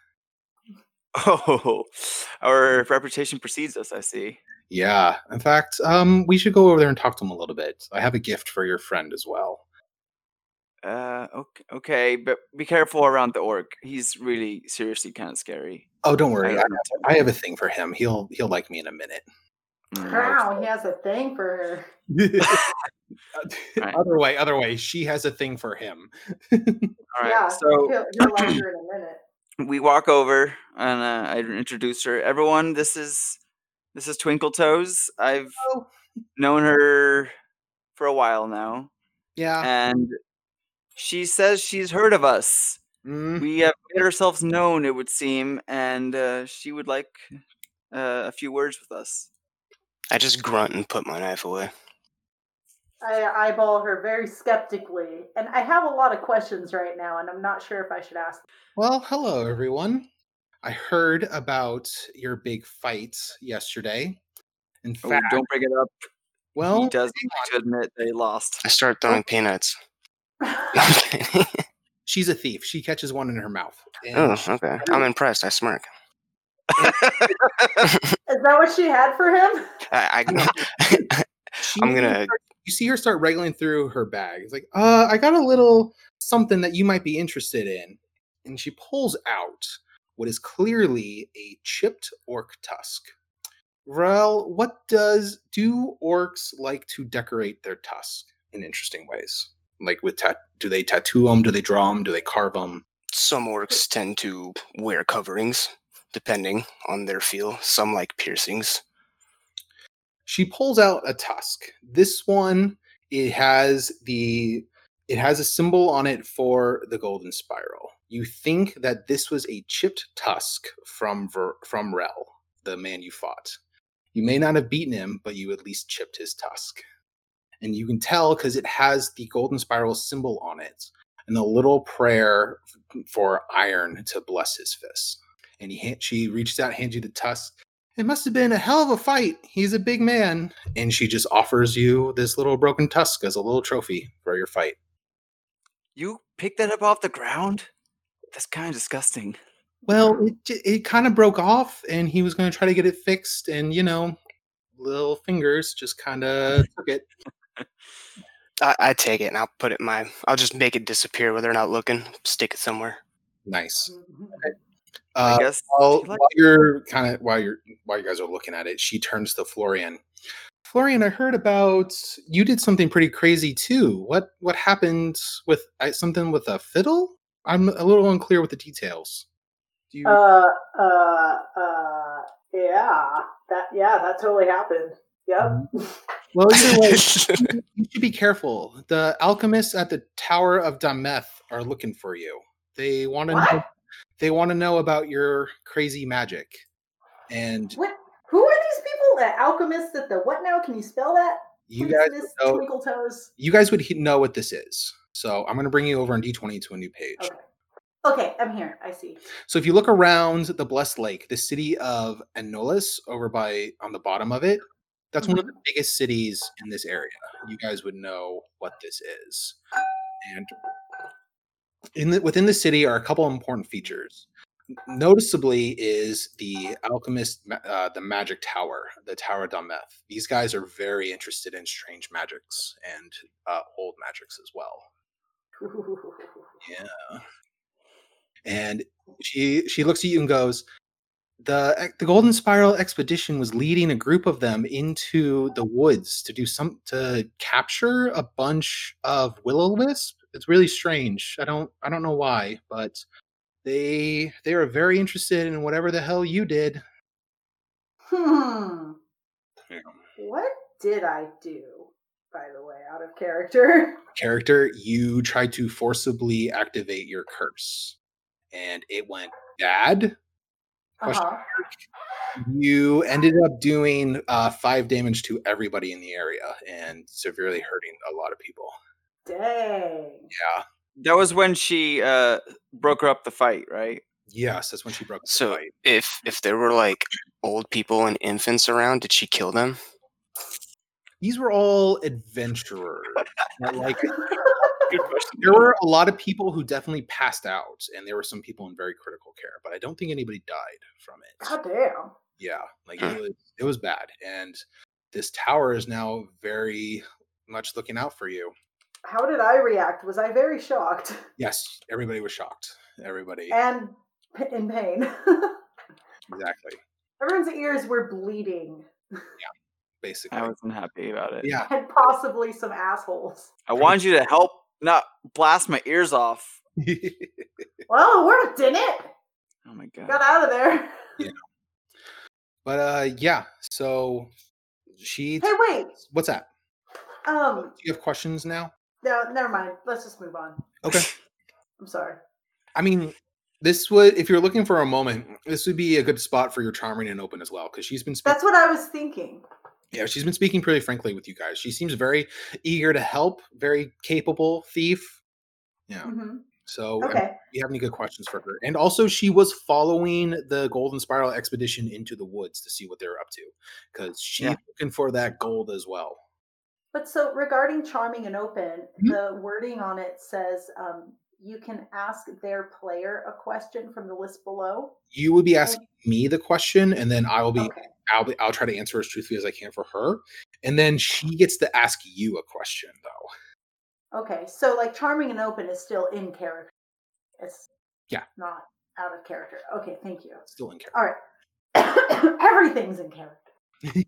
Oh, our reputation precedes us, I see. Yeah, in fact, um, we should go over there and talk to him a little bit. I have a gift for your friend as well. Uh, okay, okay, but be careful around the orc. He's really seriously kind of scary. Oh, don't worry. I, don't know. I have a thing for him. He'll he'll like me in a minute. Mm, Wow, he has a thing for her. Right. Other way, other way. She has a thing for him. All right, Yeah, so he'll, he'll like her in a minute. we walk over and uh, I introduce her. Everyone, this is this is Twinkle Toes. I've Oh. known her for a while now, Yeah. and she says she's heard of us. Mm. We have made ourselves known, it would seem, and uh, she would like uh, a few words with us. I just grunt and put my knife away. I eyeball her very skeptically, and I have a lot of questions right now, and I'm not sure if I should ask. Well, hello everyone. I heard about your big fight yesterday. In Oh, fact, don't bring it up. well, He does hang like to admit they lost. I start throwing peanuts. she's a thief. She catches one in her mouth. And Oh, she- okay. I'm impressed. I smirk. Is that what she had for him? I, I, she I'm gonna. You see her start wriggling through her bag. It's like, uh, I got a little something that you might be interested in. And she pulls out what is clearly a chipped orc tusk. Rel, what does do orcs like to decorate their tusk in interesting ways? Like with tat, do they tattoo them? Do they draw them? Do they carve them? Some orcs tend to wear coverings, depending on their feel. Some like piercings. She pulls out a tusk. This one, it has the It has a symbol on it for the golden spiral. You think that this was a chipped tusk from Ver- from Rel, the man you fought. You may not have beaten him, but you at least chipped his tusk. And you can tell because it has the golden spiral symbol on it and a little prayer for iron to bless his fist. And he, she reaches out, hands you the tusk. It must have been a hell of a fight. He's a big man. And she just offers you this little broken tusk as a little trophy for your fight. You picked that up off the ground? That's kind of disgusting. Well, it it kind of broke off, and he was going to try to get it fixed, and, you know, little fingers just kind of took it. I, I take it and I'll put it in my. I'll just make it disappear where they're not looking. Stick it somewhere. Nice. Mhm. Uh, I guess. while, he likes- while you're kind of while you're while you guys are looking at it, she turns to Florian. Florian, I heard about you did something pretty crazy too. What what happened with uh, something with a fiddle? I'm a little unclear with the details. Do you? Uh, uh, uh, yeah, that, yeah, that totally happened. Yep. Well, either way, you you should be careful. The alchemists at the Tower of Dameth are looking for you. They want to know, What? they want to know about your crazy magic. And What? Who are these people? The alchemists at the what now? Can you spell that? you Please, guys Miss would know, Twinkle Toes. you guys would he- know what this is. So I'm going to bring you over on D twenty to a new page. Okay. Okay, I'm here. I see. So if you look around the Blessed Lake, the city of Enolis over by on the bottom of it, that's one of the biggest cities in this area. You guys would know what this is. And in the, within the city are a couple of important features. Noticeably is the alchemist, ma- uh, the magic tower, the Tower of Dameth. These guys are very interested in strange magics and uh, old magics as well. Yeah. And she she looks at you and goes, the the Golden Spiral expedition was leading a group of them into the woods to do some to capture a bunch of will-o'-wisp. It's really strange. I don't I don't know why, but they they are very interested in whatever the hell you did. Hmm. Yeah. What did I do, by the way, out of character? Character, you tried to forcibly activate your curse, and it went bad. Question Uh-huh. You ended up doing uh, five damage to everybody in the area and severely hurting a lot of people. Dang. Yeah. That was when she uh, broke up the fight, right? Yes, that's when she broke the So fight. if if there were like old people and infants around, did she kill them? These were all adventurers. But, like, there were a lot of people who definitely passed out, and there were some people in very critical care, but I don't think anybody died from it. God damn. Yeah, like Hmm. it was, it was bad, and this tower is now very much looking out for you. How did I react? Was I very shocked Yes, everybody was shocked. Everybody, and p- in pain? exactly, Everyone's ears were bleeding, basically. I wasn't happy about it. Yeah, and possibly some assholes. I wanted you to help not blast my ears off. Well, it worked, didn't it? Oh my god. Got out of there. but uh, yeah. So she. Hey, wait. What's that? Um, Do you have questions now? no, never mind. Let's just move on. Okay. I'm sorry. I mean, this would, if you're looking for a moment, this would be a good spot for your charming and open as well, because she's been speaking. That's what I was thinking. Yeah, she's been speaking pretty frankly with you guys. She seems very eager to help, very capable thief. Yeah. hmm So, I mean, Okay. do you have any good questions for her? And also, she was following the Golden Spiral expedition into the woods to see what they're up to, because she's Yeah. looking for that gold as well. But so regarding charming and open, Mhm. the wording on it says um, you can ask their player a question from the list below. You would be asking me the question, and then I will be, Okay. I'll be, I'll try to answer as truthfully as I can for her, and then she gets to ask you a question though. Okay. So like charming and open is still in character. It's Yeah. not out of character. Okay. Thank you. Still in character. All right. Everything's in character.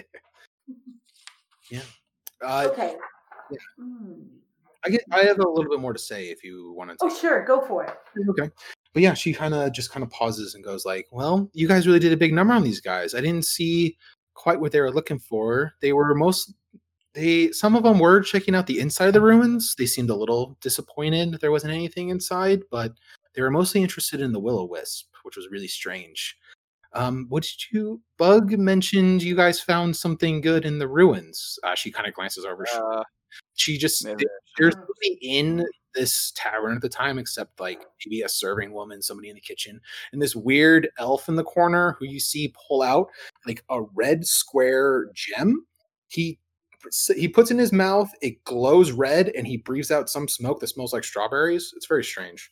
yeah. Uh, Okay. yeah. Hmm. I get. I have a little bit more to say if you want to. Oh, sure. Go for it. Okay. But yeah, she kind of just kind of pauses and goes like, "Well, you guys really did a big number on these guys. I didn't see quite what they were looking for. They were most they some of them were checking out the inside of the ruins. They seemed a little disappointed that there wasn't anything inside, but they were mostly interested in the will-o-wisp, which was really strange. Um, what did you? Bug mentioned you guys found something good in the ruins. Uh, she kind of glances over. Uh, She just maybe. there's nobody in this tavern at the time except like maybe a serving woman, somebody in the kitchen, and this weird elf in the corner who you see pull out like a red square gem. He he puts in his mouth, it glows red, and he breathes out some smoke that smells like strawberries. It's very strange.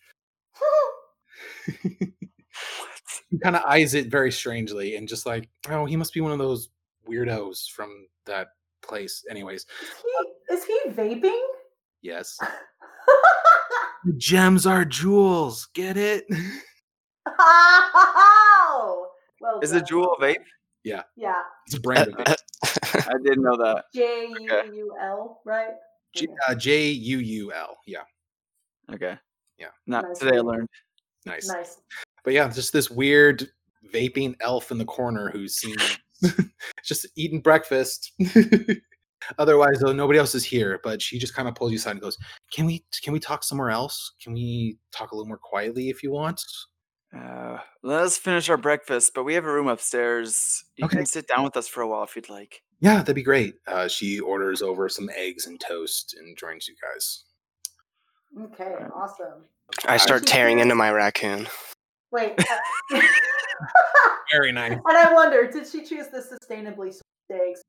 He kind of eyes it very strangely and just like, oh, he must be one of those weirdos from that place. Anyways, Is he, is he vaping? yes. Gems are jewels. Get it? Oh, well Is done. a jewel a vape? Yeah. Yeah. It's a brand of it. I didn't know that. J U U L, right? J uh, J U U L. Yeah. Okay. Yeah. Not Nice. today I learned. Nice. Nice. But yeah, just this weird vaping elf in the corner who's seen just eating breakfast. Otherwise, though, nobody else is here. But she just kind of pulls you aside and goes, "Can we? Can we talk somewhere else? Can we talk a little more quietly if you want?" Uh, let us finish our breakfast, but we have a room upstairs. You Okay. can sit down with us for a while if you'd like. Yeah, that'd be great. Uh, she orders over some eggs and toast and joins you guys. Okay, awesome. I start She tearing says- into my raccoon. Wait. uh, Very nice. and I wonder, did she choose the sustainably sourced eggs?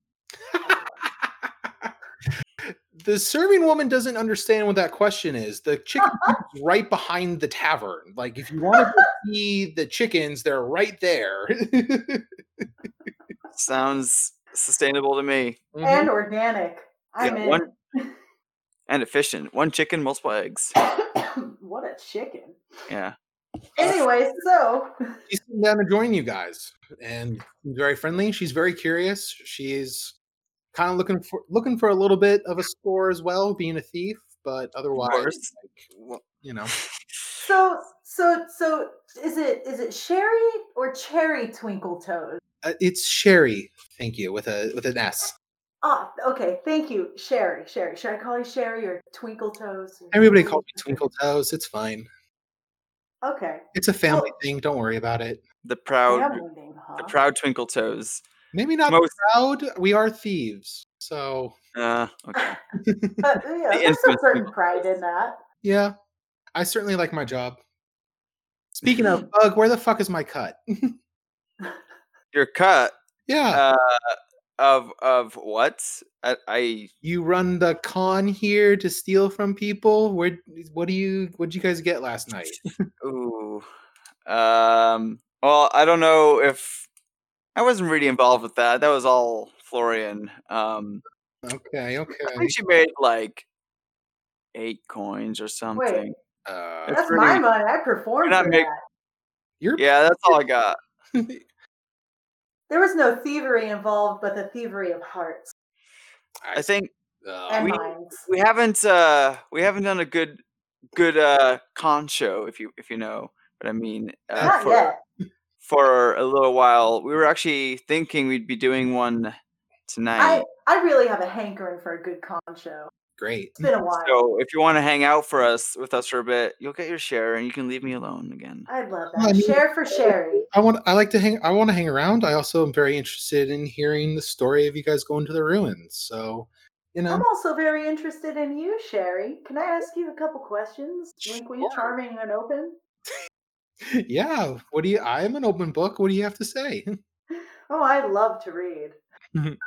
The serving woman doesn't understand what that question is. The chicken is right behind the tavern. Like, if you want to see the chickens, they're right there. Sounds sustainable to me. And organic. I'm Yeah, in. one- And efficient. One chicken, multiple eggs. What a chicken. Yeah. Anyway, so She's sitting down to join you guys, and she's very friendly. She's very curious. She's kind of looking for looking for a little bit of a score as well, being a thief, but otherwise, course. like, well, you know. so so so is it is it Sherry or Cherry Twinkle Toes? Uh, it's Sherry, thank you, with a with an S. Ah, okay, thank you, Sherry. Sherry, should I call you Sherry or Twinkle Toes? Everybody calls me Twinkle Toes. It's fine. Okay. It's a family Well- thing. Don't worry about it. The proud Family name, huh? the proud twinkle toes. Maybe not Most- proud. We are thieves, so Uh okay. But, yeah, there's a infamous certain Twinkle pride Toes. in that. yeah. I certainly like my job. Speaking of Bug, where the fuck is my cut? Your cut Yeah, uh of of what? I, I you run the con here to steal from people. Where? What do you? What did you guys get last night? ooh. Um well, I don't know if I wasn't really involved with that. That was all Florian. Um Okay, I okay. think she made like eight coins or something. Uh, It's That's pretty- my money. I performed You're not for make- that. you're Yeah, that's all I got. There was no thievery involved, but the thievery of hearts I think uh, and we- minds. we haven't uh we haven't done a good good uh con show, if you if you know what I mean. Uh, Not for, yet. for a little while. We were actually thinking we'd be doing one tonight. I, I really have a hankering for a good con show. great. It's been a while. So if you want to hang out for us with us for a bit, you'll get your share and you can leave me alone again. I'd love Well, that. I mean- Share for Sherry. I want. I like to hang. I want to hang around. I also am very interested in hearing the story of you guys going to the ruins. So, you know, I'm also very interested in you, Sherry. Can I ask you a couple questions? Wink, wink, Sure. charming and open. yeah. What do you? I am an open book. What do you have to say? Oh, I love to read. Mhm.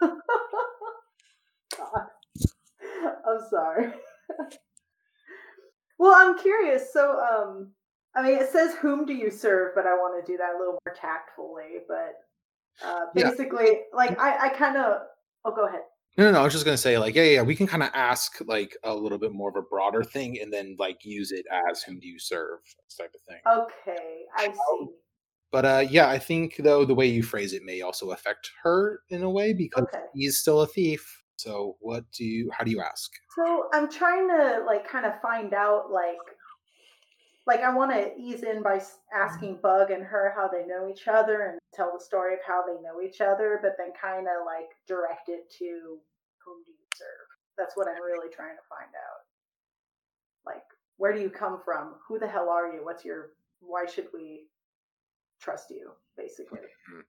God. I'm sorry. Well, I'm curious. So, um, I mean, it says "Whom do you serve?" but I want to do that a little more tactfully. But uh, Yeah. basically, like, I, I kind of. Oh, go ahead. No, no, no. I was just gonna say, like, yeah, yeah. We can kind of ask like a little bit more of a broader thing, and then like use it as "Whom do you serve?" type of thing. Okay, I see. But uh, yeah, I think though the way you phrase it may also affect her in a way because Okay. he's still a thief. So, what do you? How do you ask? So I'm trying to like kind of find out like like I want to ease in by s- asking Bug and her how they know each other and tell the story of how they know each other, but then kind of like direct it to whom do you serve? That's what I'm really trying to find out. Like, where do you come from? Who the hell are you? What's your, why should we trust you, basically?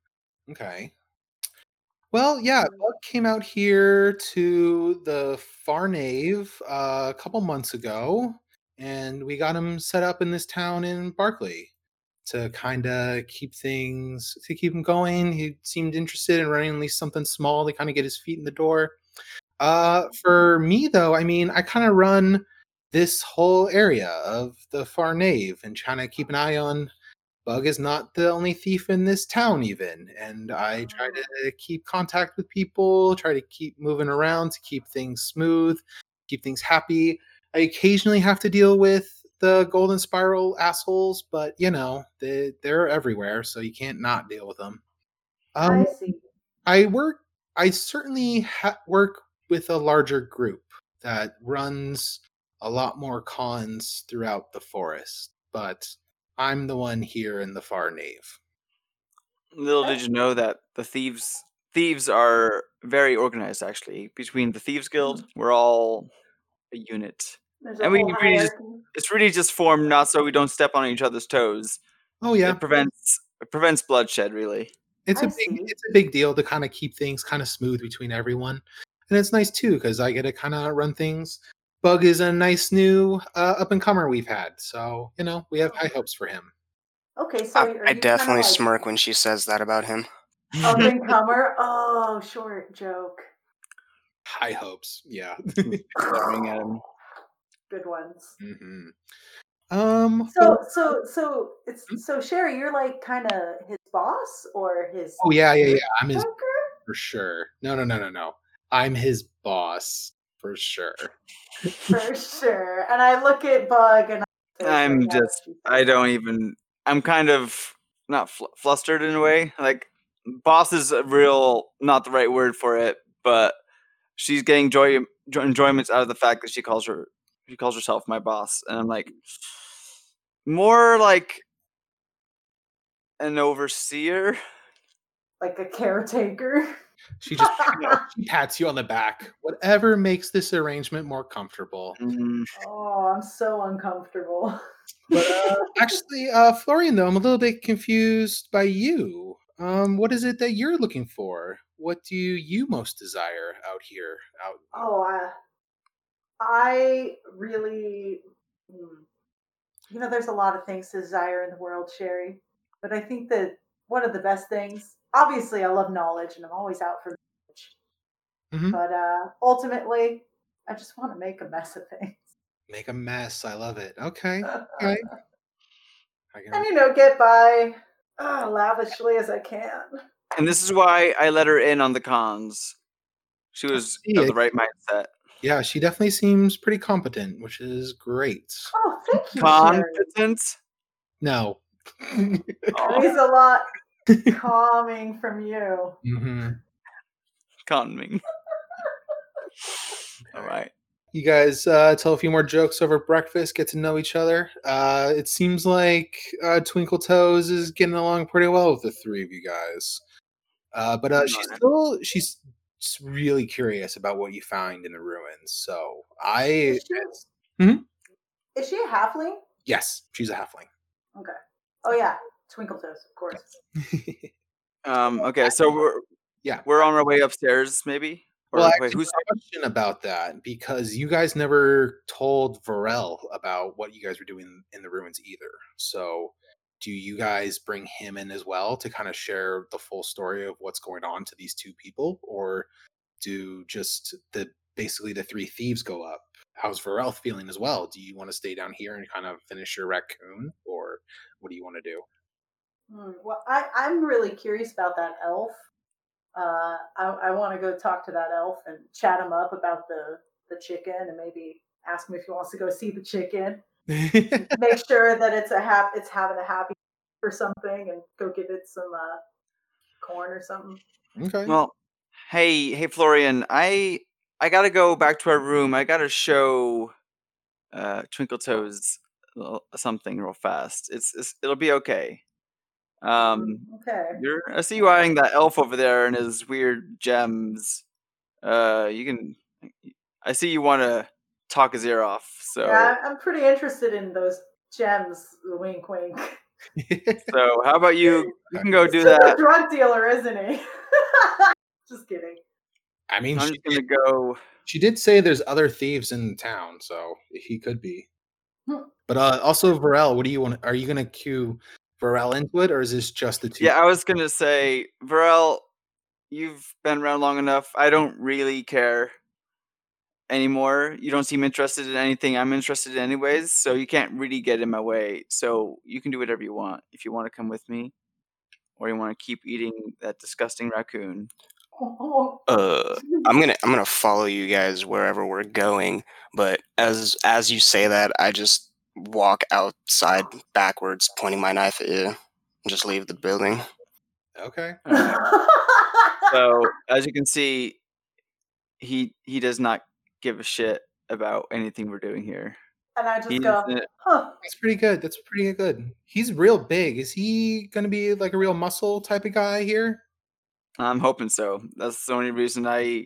Okay. Well, yeah, Bug came out here to the Far Nave uh, a couple months ago, and we got him set up in this town in Barkley to kind of keep things, to keep him going. He seemed interested in running at least something small to kind of get his feet in the door. Uh, for me, though, I mean, I kind of run this whole area of the Far Nave and trying to keep an eye on Bug is not the only thief in this town, even. And I try to keep contact with people, try to keep moving around to keep things smooth, keep things happy. I occasionally have to deal with the Golden Spiral assholes, but you know, they, they're everywhere, so you can't not deal with them. Um, I see. I work, I certainly ha- work with a larger group that runs a lot more cons throughout the forest, but I'm the one here in the Far Nave. Little did you know that the thieves thieves are very organized. Actually, between the Thieves Guild, we're all a unit, There's a and we whole really just, hierarchy. it's really just formed not so we don't step on each other's toes. Oh yeah, It prevents it prevents bloodshed. Really, it's a I big see. it's a big deal to kind of keep things kind of smooth between everyone, and it's nice too because I get to kind of run things. Bug is a nice new uh, up and comer we've had, so you know we have high hopes for him. Okay, so I, are I you kind of definitely like smirk when she says that about him. up and comer? Oh, short joke. High hopes, yeah. staring at him. Good ones. hmm Um. So, well- so, so it's so Sherry. You're like kind of his boss or his oh yeah, yeah, yeah. I'm his worker? for sure. No, no, no, no, no. I'm his boss for sure. For sure. And I look at Bug and I I'm right now that just she said I that. don't even. I'm kind of not fl- flustered in a way. Like, boss is a real not the right word for it, but she's getting joy jo- enjoyments out of the fact that she calls her she calls herself my boss, and I'm like, more like an overseer. Like a caretaker. She just she pats you on the back. Whatever makes this arrangement more comfortable. Mm, Oh, I'm so uncomfortable. But uh, actually, uh, Florian, though, I'm a little bit confused by you. Um, what is it that you're looking for? What do you most desire out here? Out. Oh, I, I really, hmm. you know, there's a lot of things to desire in the world, Sherry. But I think that one of the best things, obviously, I love knowledge and I'm always out for knowledge. Mhm. But uh, ultimately, I just want to make a mess of things. Make a mess. I love it. Okay. Okay. I can- And, you know, get by uh, lavishly as I can. and this is why I let her in on the cons. She was see of it. the right mindset. Yeah, she definitely seems pretty competent, which is great. Oh, thank you, Sherry. Competent. No. That means a lot calming from you. hmm Conming. All right. You guys uh, tell a few more jokes over breakfast, get to know each other. Uh, it seems like uh, Twinkle Toes is getting along pretty well with the three of you guys. Uh, but uh, she's Alright. still she's s- really curious about what you find in the ruins. So I Is she, Mhm. is she a halfling? yes, she's a halfling. Okay. Oh, yeah. Twinkle Toes, of course. Um. Okay. So we're Yeah. we're on our way upstairs, maybe. Or Well, wait, actually, who's a question about that because you guys never told Varel about what you guys were doing in the ruins either. So, do you guys bring him in as well to kind of share the full story of what's going on to these two people, or do just the basically the three thieves go up? How's Varel feeling as well? Do you want to stay down here and kind of finish your raccoon, or what do you want to do? Hmm. Well, I, I'm really curious about that elf. Uh, I, I want to go talk to that elf and chat him up about the, the chicken and maybe ask him if he wants to go see the chicken. Make sure that it's a hap- it's having a happy or something, and go give it some uh, corn or something. Okay. Well, hey, hey, Florian. I I gotta go back to our room. I gotta show uh, Twinkle Toes l- something real fast. It's, it's it'll be okay. Um, Okay. you're I see you eyeing that elf over there and his weird gems. Uh, you can. I see you want to talk his ear off. So, Yeah, I'm pretty interested in those gems. Wink, wink. so how about you? You can go do He's a that. drug dealer, isn't he? Just kidding. I mean, I'm she just gonna did, go. she did say there's other thieves in town, so he could be. But uh, also, Varel, what do you want? Are you going to cue Varel into it, or is this just the two? Yeah, I was gonna say, Varel, you've been around long enough. I don't really care anymore. You don't seem interested in anything I'm interested in anyways, so you can't really get in my way. So you can do whatever you want. If you want to come with me, or you want to keep eating that disgusting raccoon. Uh, I'm gonna I'm gonna follow you guys wherever we're going. But as as you say that, I just walk outside backwards, pointing my knife at you, and just leave the building. Okay. Alright. So as you can see, he he does not give a shit about anything we're doing here. And I just He's go, uh, huh. That's pretty good. That's pretty good. He's real big. Is he going to be like a real muscle type of guy here? I'm hoping so. That's the only reason I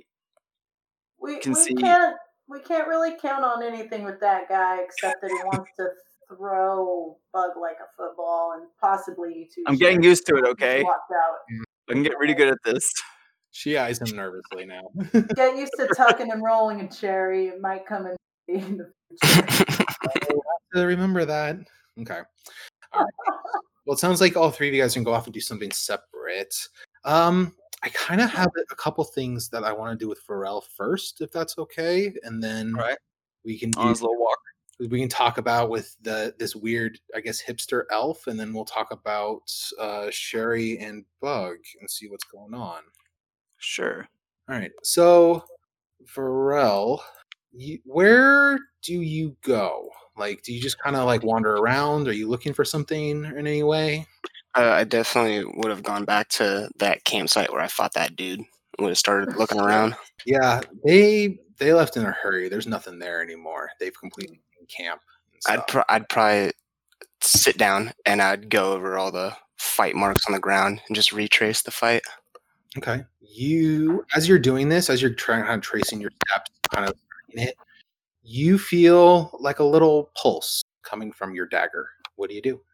We can we see. can't we can't really count on anything with that guy except that he wants to throw Bug like a football and possibly you two. I'm getting Sherry used to it. Okay, walked out. I can get really good at this. She eyes him nervously now. Get used to tucking and rolling a cherry. It might come in in the future. I'll have to remember that. Okay. All right. Well, it sounds like all three of you guys can go off and do something separate. Um, I kind of have a couple things that I want to do with Pharrell first, if that's okay, and then All right, we can on do his little walk. we can talk about with the this weird, I guess, hipster elf, and then we'll talk about uh, Sherry and Bug and see what's going on. Sure. All right. So, Pharrell, you, where do you go? Like, do you just kind of like wander around? Are you looking for something in any way? Uh, I definitely would have gone back to that campsite where I fought that dude. Would have started looking around. Yeah, they they left in a hurry. There's nothing there anymore. They've completely camp. And I'd stuff. pro- I'd probably sit down and I'd go over all the fight marks on the ground and just retrace the fight. Okay. You, as you're doing this, as you're trying kind of tracing your steps, kind of it, you feel like a little pulse coming from your dagger. What do you do?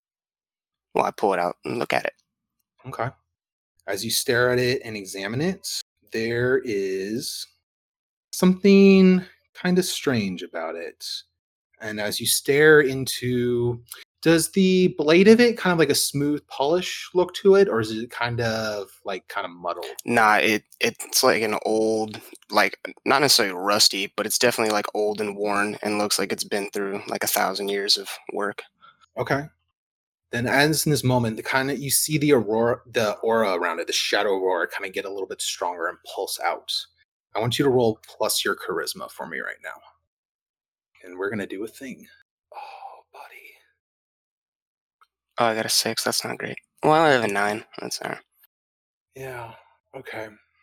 Well, I pull it out and look at it. Okay. As you stare at it and examine it, there is something kind of strange about it. And as you stare into, does the blade of it kind of like a smooth polish look to it, or is it kind of like kind of muddled? Nah, it it's like an old, like not necessarily rusty, but it's definitely like old and worn and looks like it's been through like a thousand years of work. Okay. Then as in this moment, the kind of you see the aurora, the aura around it, the shadow aurora kind of get a little bit stronger and pulse out. I want you to roll plus your charisma for me right now. And we're gonna do a thing. Oh, buddy. Oh, I got a six. That's not great. Well, I have a nine. That's all right. Yeah. Okay.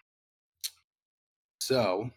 So,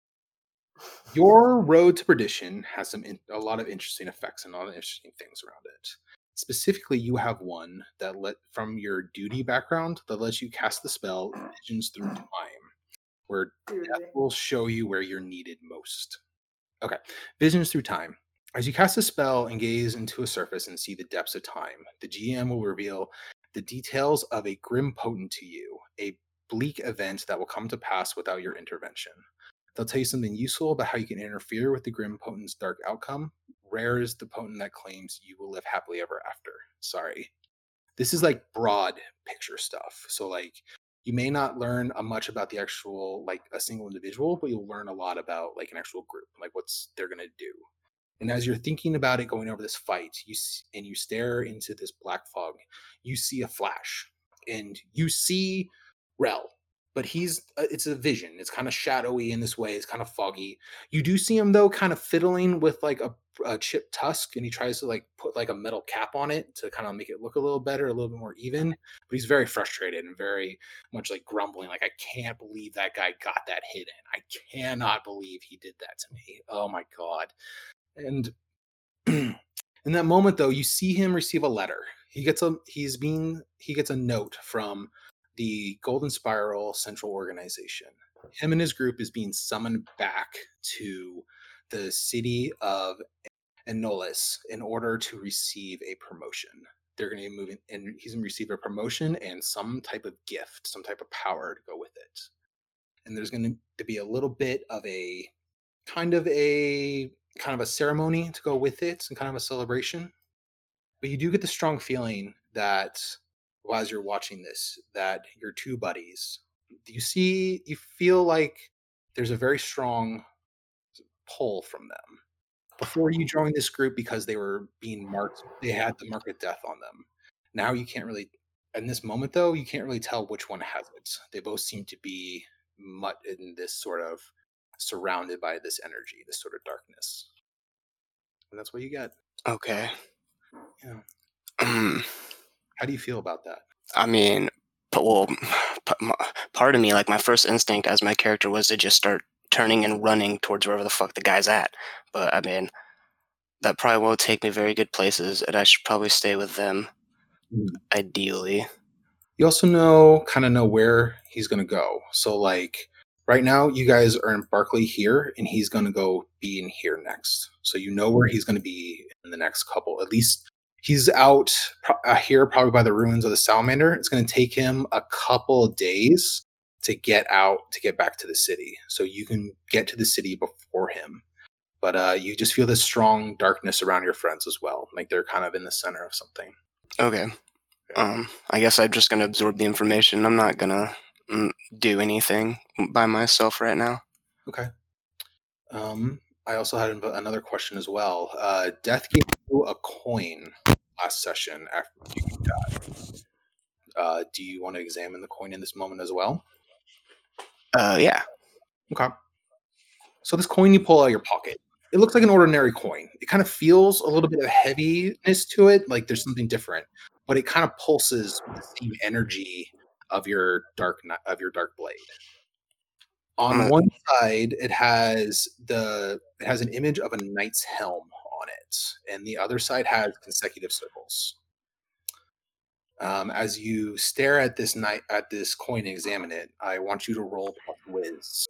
your road to perdition has some in, a lot of interesting effects and a lot of interesting things around it. Specifically, you have one that let from your duty background that lets you cast the spell Visions Through Time, where death will show you where you're needed most. Okay, Visions Through Time. As you cast a spell and gaze into a surface and see the depths of time, the G M will reveal the details of a grim potent to you, a bleak event that will come to pass without your intervention. They'll tell you something useful about how you can interfere with the grim potent's dark outcome. Rare is the potent that claims you will live happily ever after. Sorry. This is like broad picture stuff. So like you may not learn a much about the actual like a single individual, but you'll learn a lot about like an actual group, like what's they're gonna do. And as you're thinking about it going over this fight, you and you stare into this black fog, you see a flash, and you see Rel. But he's uh, it's a vision. It's kind of shadowy in this way. It's kind of foggy. You do see him though, kind of fiddling with like a, a chipped tusk, and he tries to like put like a metal cap on it to kind of make it look a little better, a little bit more even. But he's very frustrated and very much like grumbling, like I can't believe that guy got that hidden. I cannot believe he did that to me. Oh my god. And in that moment, though, you see him receive a letter. He gets a he's being he gets a note from the Golden Spiral Central Organization, him and his group is being summoned back to the city of Enolis in order to receive a promotion. They're going to be moving, and he's going to receive a promotion and some type of gift, some type of power to go with it. And there's going to be a little bit of a kind of a kind of a ceremony to go with it, and kind of a celebration. But you do get the strong feeling that, well, as you're watching this, that your two buddies, you see, you feel like there's a very strong pull from them. Before you joined this group, because they were being marked, they had the mark of death on them. Now you can't really, in this moment though, you can't really tell which one has it. They both seem to be mut in this sort of surrounded by this energy, this sort of darkness. And that's what you get. Okay. Yeah. Um, How do you feel about that? I mean, p- well, p- m- part of me, like my first instinct as my character was to just start turning and running towards wherever the fuck the guy's at. But I mean, that probably won't take me very good places, and I should probably stay with them, Mm. ideally. You also know, kind of know where he's going to go. So, like, right now, you guys are in Barclay here, and he's going to go be in here next. So you know where he's going to be in the next couple. At least he's out pro- uh, here, probably by the ruins of the Salamander. It's going to take him a couple of days to get out, to get back to the city. So you can get to the city before him. But uh, you just feel this strong darkness around your friends as well. Like they're kind of in the center of something. Okay. Um, I guess I'm just gonna absorb the information. I'm not gonna mm, do anything by myself right now. Okay. Um, I also had anv- another question as well. Uh, Death gave you a coin last session after you died. Uh, do you want to examine the coin in this moment as well? Uh, yeah. Okay. So this coin you pull out of your pocket, it looks like an ordinary coin. It kind of feels a little bit of heaviness to it, like there's something different, but it kind of pulses with the same energy of your dark ni- of your dark blade. On Mm. one side, it has the it has an image of a knight's helm on it, and the other side has consecutive circles. Um, as you stare at this knight at this coin and examine it, I want you to roll plus whiz.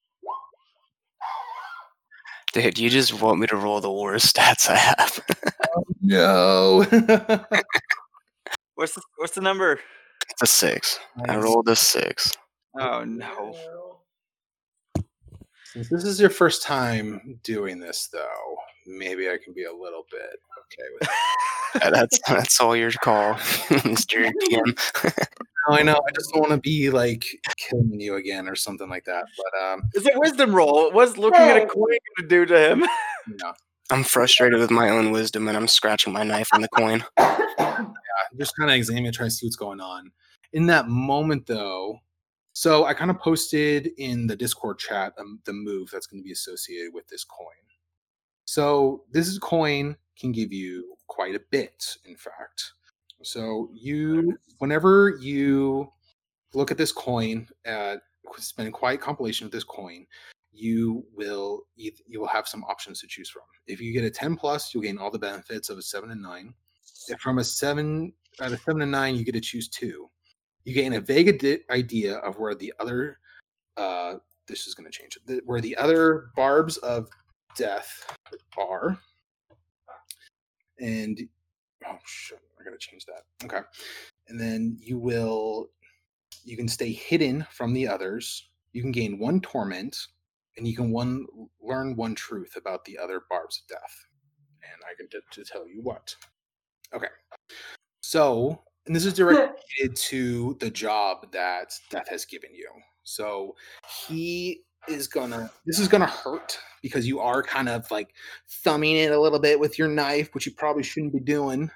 Dude, you just want me to roll the worst stats I have. No. What's the, what's the number? It's a six. I rolled a six. Oh no. Since this is your first time doing this, though, maybe I can be a little bit okay with it. Yeah, that's that's all your call, Mister D M. No, I know. I just don't want to be like killing you again or something like that. But um, It's a wisdom roll. What's looking at a Hey. coin going to do to him? no, I'm frustrated with my own wisdom, and I'm scratching my knife in the coin. I'm just kind of examining, trying to see what's going on. In that moment, though, so I kind of posted in the Discord chat um, the move that's going to be associated with this coin. So this is coin can give you quite a bit, in fact. So you, whenever you look at this coin, uh, spend quiet compilation with this coin, you will you, you will have some options to choose from. If you get a ten plus, you'll gain all the benefits of a seven and nine. If from a seven, at a seven and nine, you get to choose two. You gain a vague adi- idea of where the other, uh, this is going to change it, the, where the other barbs of death are. And, oh shit, I got to change that. Okay. And then you will, you can stay hidden from the others. You can gain one torment, and you can one learn one truth about the other barbs of death. And I can t- to tell you what. Okay. So, and this is directed to the job that Death has given you. So he is gonna, this is gonna hurt because you are kind of like thumbing it a little bit with your knife, which you probably shouldn't be doing.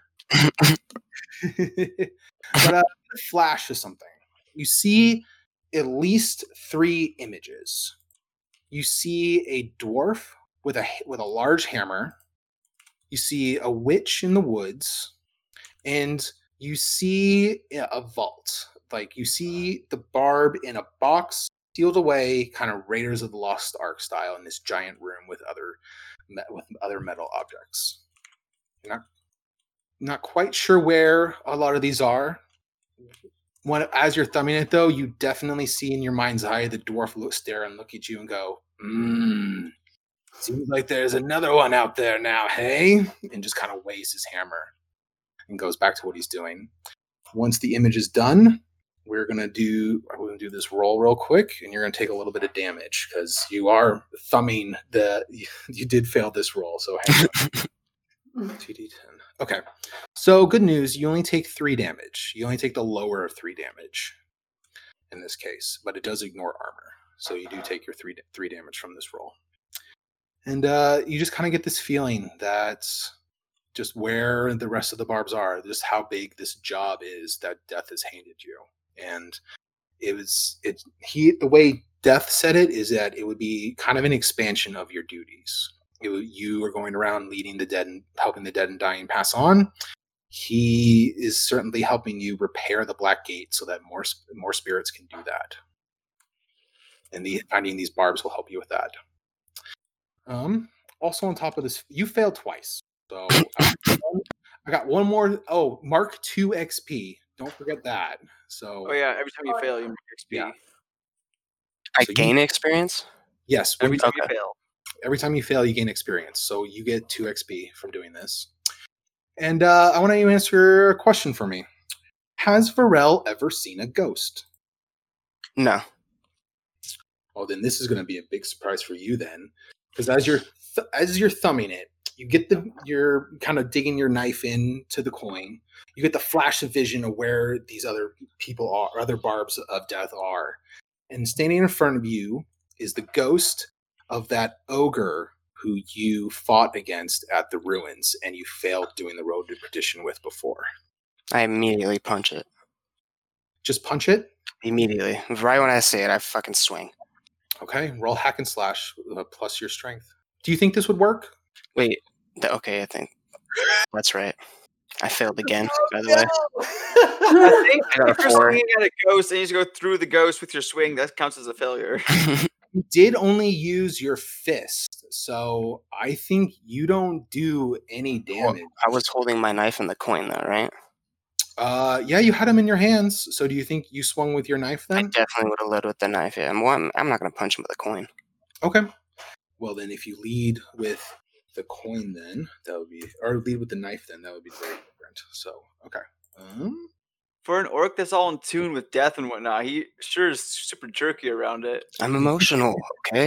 But uh, flash is something. You see at least three images. You see a dwarf with a with a large hammer. You see a witch in the woods. And you see a vault. Like you see the barb in a box, sealed away, kind of Raiders of the Lost Ark style, in this giant room with other with other metal objects. You're not not quite sure where a lot of these are. when as you're thumbing it, though, you definitely see in your mind's eye the dwarf look, stare and look at you and go, "Mmm, seems like there's another one out there now, hey?" And just kind of waves his hammer and goes back to what he's doing. Once the image is done, we're gonna do we're gonna do this roll real quick, and you're gonna take a little bit of damage because you are thumbing the. You, you did fail this roll, so hang on. two d ten. Okay, so good news. You only take three damage. You only take the lower of three damage in this case, but it does ignore armor, so you do take your three three damage from this roll. And uh, you just kind of get this feeling that just where the rest of the barbs are, just how big this job is that Death has handed you. And it was it he the way Death said it is that it would be kind of an expansion of your duties. It, you are going around leading the dead and helping the dead and dying pass on. He is certainly helping you repair the Black Gate so that more more spirits can do that. And the, finding these barbs will help you with that. Um. Also, on top of this, you failed twice. So I, I got one more. Oh, mark two X P. Don't forget that. So. Oh yeah, every time you fail, you make X P. Yeah. I So gain you, experience? Yes. Every time okay. you fail. Every time you fail, you gain experience. So you get two X P from doing this. And uh, I want you to answer a question for me. Has Varel ever seen a ghost? No. Well, then this is going to be a big surprise for you then. Because as you're th- as you're thumbing it, you get the you're kind of digging your knife into the coin. You get the flash of vision of where these other people are, other barbs of death are. And standing in front of you is the ghost of that ogre who you fought against at the ruins and you failed doing the road to perdition with before. I immediately punch it. Just punch it? Immediately. Right when I see it, I fucking swing. Okay, roll hack and slash uh, plus your strength. Do you think this would work? Wait. Th- okay, I think that's right. I failed again, by the way. I think I got a if you're four. swinging at a ghost and you just go through the ghost with your swing, that counts as a failure. You did only use your fist, so I think you don't do any damage. Well, I was holding my knife in the coin, though, right? Uh, yeah, you had him in your hands, so do you think you swung with your knife I then? definitely would have led with the knife, yeah. Well, I'm, I'm not going to punch him with a coin. Okay. Well, then if you lead with the coin then, that would be, or lead with the knife then, that would be very different. So, okay. Um, For an orc that's all in tune with death and whatnot, he sure is super jerky around it. I'm emotional, okay?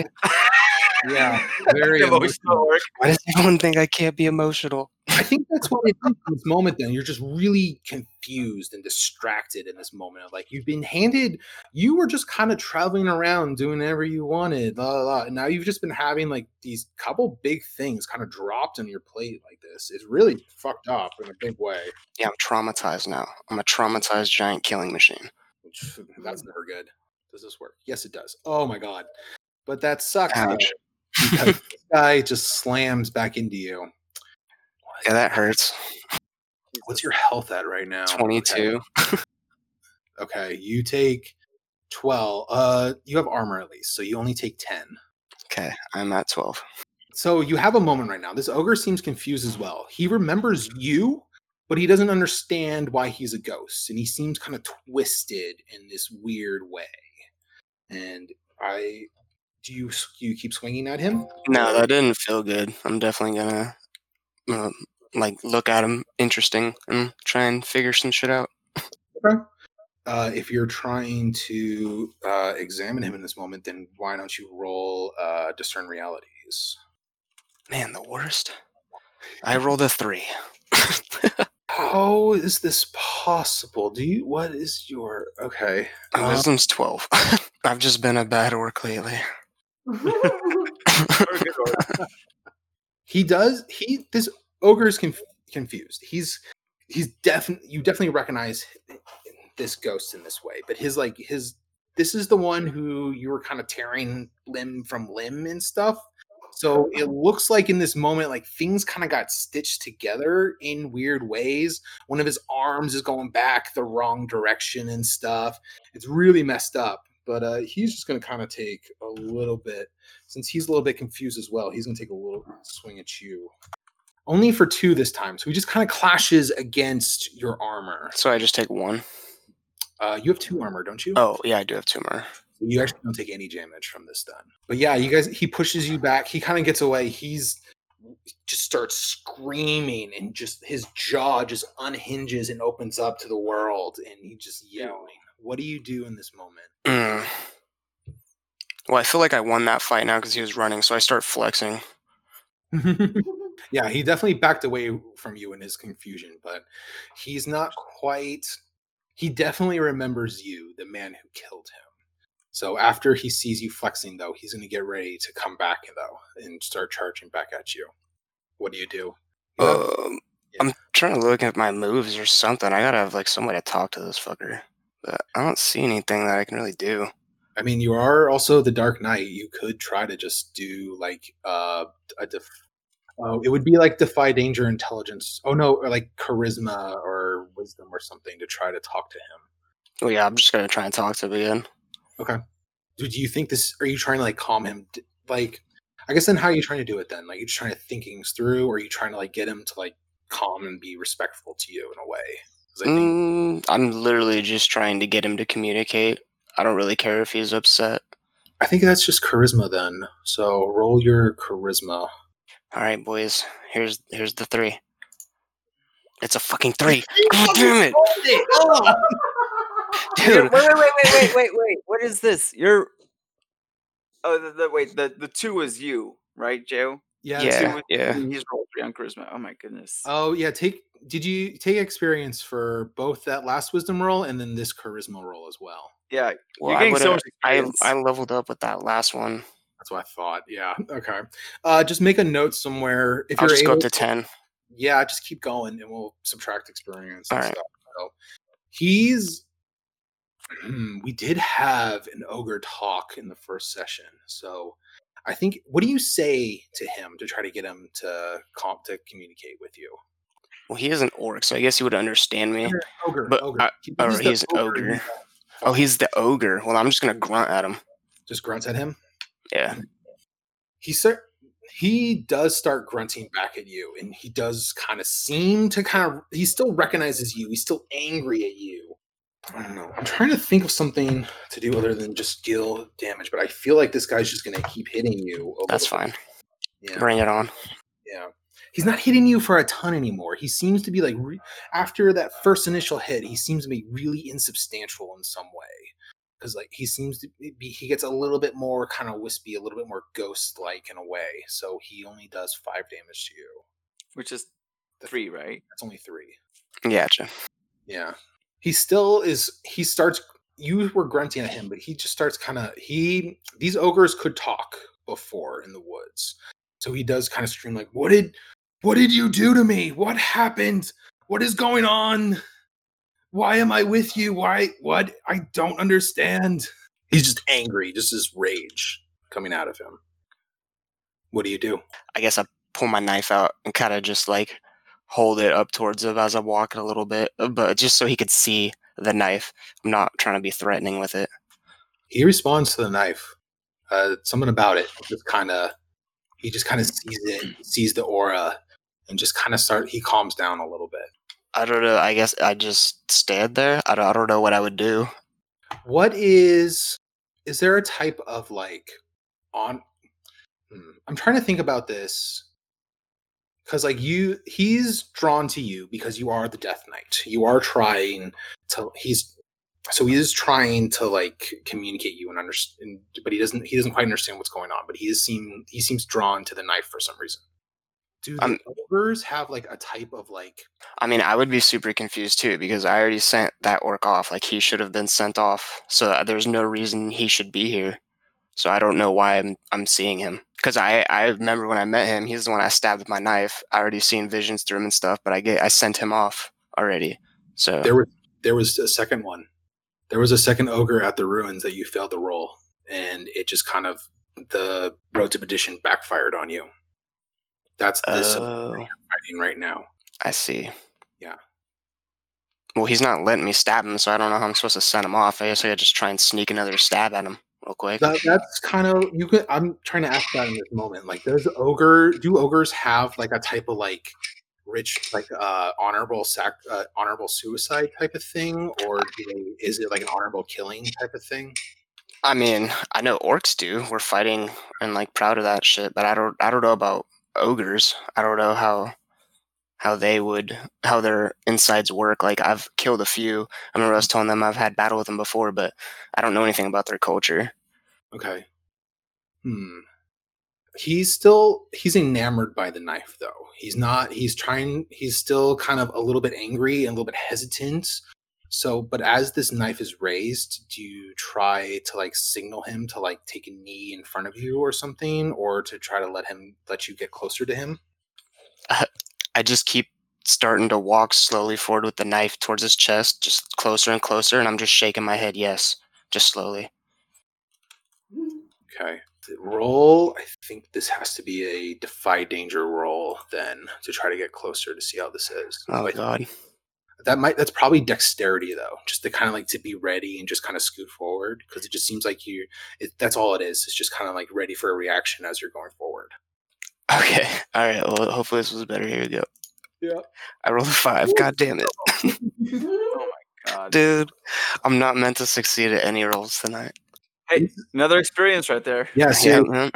yeah, very Emotional emotional. orc. Why does everyone think I can't be emotional? I think that's what it is in this moment then. You're just really confused and distracted in this moment. Of like, you've been handed, you were just kind of traveling around doing whatever you wanted, la, la, la. And now you've just been having like these couple big things kind of dropped on your plate like this. It's really fucked up in a big way. Yeah, I'm traumatized now. I'm a traumatized giant killing machine. Which, that's never good. Does this work? Yes, it does. Oh my God. But that sucks. though, Ouch. Because this guy just slams back into you. Yeah, that hurts. What's your health at right now? twenty-two. Okay, okay you take twelve. Uh, you have armor at least, so you only take ten. Okay, I'm at twelve. So you have a moment right now. This ogre seems confused as well. He remembers you, but he doesn't understand why he's a ghost, and he seems kind of twisted in this weird way. And I, do you do you keep swinging at him? No, that didn't feel good. I'm definitely gonna uh, like look at him interesting and try and figure some shit out. Okay. Uh, if you're trying to uh, examine him in this moment, then why don't you roll uh, discern realities? Man, the worst. I rolled a three. How is this possible? Do you? What is your? Okay. My Uh, wisdom's twelve. I've just been a bad orc lately. Or a good orc. he does. He this ogre is conf- confused. He's he's definitely you definitely recognize this ghost in this way, but his like his this is the one who you were kind of tearing limb from limb and stuff. So it looks like in this moment, like things kind of got stitched together in weird ways. One of his arms is going back the wrong direction and stuff. It's really messed up. But uh, he's just going to kind of take a little bit, since he's a little bit confused as well. He's going to take a little swing at you. Only for two this time. So he just kind of clashes against your armor. So I just take one. Uh, you have two armor, don't you? Oh, yeah, I do have two more. You actually don't take any damage from this then. But yeah, you guys, he pushes you back. He kind of gets away. He's just starts screaming and just his jaw just unhinges and opens up to the world and he's just yelling. What do you do in this moment? Mm. Well, I feel like I won that fight now because he was running, so I start flexing. Yeah, he definitely backed away from you in his confusion, but he's not quite... He definitely remembers you, the man who killed him. So after he sees you flexing, though, he's going to get ready to come back, though, and start charging back at you. What do you do? You have- Um, yeah. I'm trying to look at my moves or something. I gotta have like some way to talk to this fucker, but I don't see anything that I can really do. I mean, you are also the Dark Knight. You could try to just do like uh, a def- oh, it would be like defy danger, intelligence. Oh no, or like charisma or wisdom or something to try to talk to him. Well, yeah, I'm just gonna try and talk to him again. Okay. Do, do you think this? Are you trying to like calm him? D- Like, I guess then how are you trying to do it then? Like, you're just trying to think things through, or are you trying to like get him to like calm and be respectful to you in a way? 'Cause I think Mm, I'm literally just trying to get him to communicate. I don't really care if he's upset. I think that's just charisma then. So roll your charisma. All right, boys. Here's here's the three. It's a fucking three. God damn it, dude. Wait, wait, wait, wait, wait, wait, wait. What is this? You're. Oh, the, the wait. The the two was you, right, Joe? Yeah. Yeah. so- Two was- yeah. He's rolled three on charisma. Oh my goodness. Oh yeah. Take. Did you take experience for both that last wisdom roll and then this charisma roll as well? Yeah. Well, You're I getting would so have. much I experience. I leveled up with that last one. That's what I thought. Yeah. Okay. Uh, just make a note somewhere if I'll you're just go able. up to ten. Yeah, just keep going and we'll subtract experience and All right. stuff. So he's hmm, we did have an ogre talk in the first session. So I think what do you say to him to try to get him to comp to communicate with you? Well, he is an orc, so I guess he would understand me. Ogre, But ogre. I- or the he's an ogre. he's Oh, he's the ogre. Well, I'm just gonna grunt at him. just grunts at him. Yeah. He start he does start grunting back at you, and he does kind of seem to kind of he still recognizes you. He's still angry at you. I don't know. I'm trying to think of something to do other than just deal damage, but I feel like this guy's just gonna keep hitting you. over That's the- fine. Yeah, Bring it on. yeah. He's not hitting you for a ton anymore. He seems to be like re- after that first initial hit, he seems to be really insubstantial in some way. Because like he seems to be, he gets a little bit more kind of wispy, a little bit more ghost-like in a way. So he only does five damage to you. Which is three, right? That's only three. Gotcha. Yeah. He still is. He starts. You were grunting at him, but he just starts kind of. He these ogres could talk before in the woods, so he does kind of scream like, "What did, what did you do to me? What happened? What is going on? Why am I with you? Why? What? I don't understand." He's just angry, just his rage coming out of him. What do you do? I guess I pull my knife out and kind of just like hold it up towards him as I'm walking a little bit, but just so he could see the knife. I'm not trying to be threatening with it. He responds to the knife. Uh, something about it just kind of. He just kind of sees it, sees the aura, and just kind of start. He calms down a little bit. I don't know. I guess I just stand there. I don't, I don't know what I would do. What is? Is there a type of like on? Hmm, I'm trying to think about this because like you, he's drawn to you because you are the Death Knight. You are trying to. He's so he is trying to like communicate you and understand, but he doesn't. He doesn't quite understand what's going on. But he is seem he seems drawn to the knife for some reason. Do the Um, ogres have like a type of like? I mean, I would be super confused too because I already sent that orc off. Like he should have been sent off. So there's no reason he should be here. So I don't know why I'm I'm seeing him. Because I, I remember when I met him, he's the one I stabbed with my knife. I already seen visions through him and stuff, but I get I sent him off already. So There was there was a second one. There was a second ogre at the ruins that you failed to roll, and it just kind of the road to perdition backfired on you. That's this Oh, fighting right now. I see. Yeah. Well, he's not letting me stab him, so I don't know how I'm supposed to send him off. I guess I could just try and sneak another stab at him real quick. That, that's kind of you could. I'm trying to ask that in this moment. Like, does ogre do ogres have like a type of like rich, like uh, honorable sac, uh, honorable suicide type of thing, or do they, is it like an honorable killing type of thing? I mean, I know orcs do. We're fighting and like proud of that shit, but I don't I don't know about ogres. I don't know how how they would how their insides work. Like I've killed a few. I remember I was telling them I've had battle with them before, but I don't know anything about their culture. Okay. Hmm. He's still he's enamored by the knife though. He's not he's trying he's still kind of a little bit angry and a little bit hesitant. So, but as this knife is raised, do you try to like signal him to like take a knee in front of you or something, or to try to let him let you get closer to him? I, I just keep starting to walk slowly forward with the knife towards his chest, just closer and closer, and I'm just shaking my head yes, just slowly. Okay. The roll, I think this has to be a defy danger roll then to try to get closer to see how this is. Oh So I- god. that might that's probably dexterity though, just to kind of like to be ready and just kind of scoot forward, because it just seems like you it, that's all it is. It's just kind of like ready for a reaction as you're going forward. Okay. Alright, well hopefully this was better. Here we go. Yeah. I rolled a five. God damn it. Oh my god. Dude, I'm not meant to succeed at any rolls tonight. Hey, another experience right there. Yeah, Yeah, so man.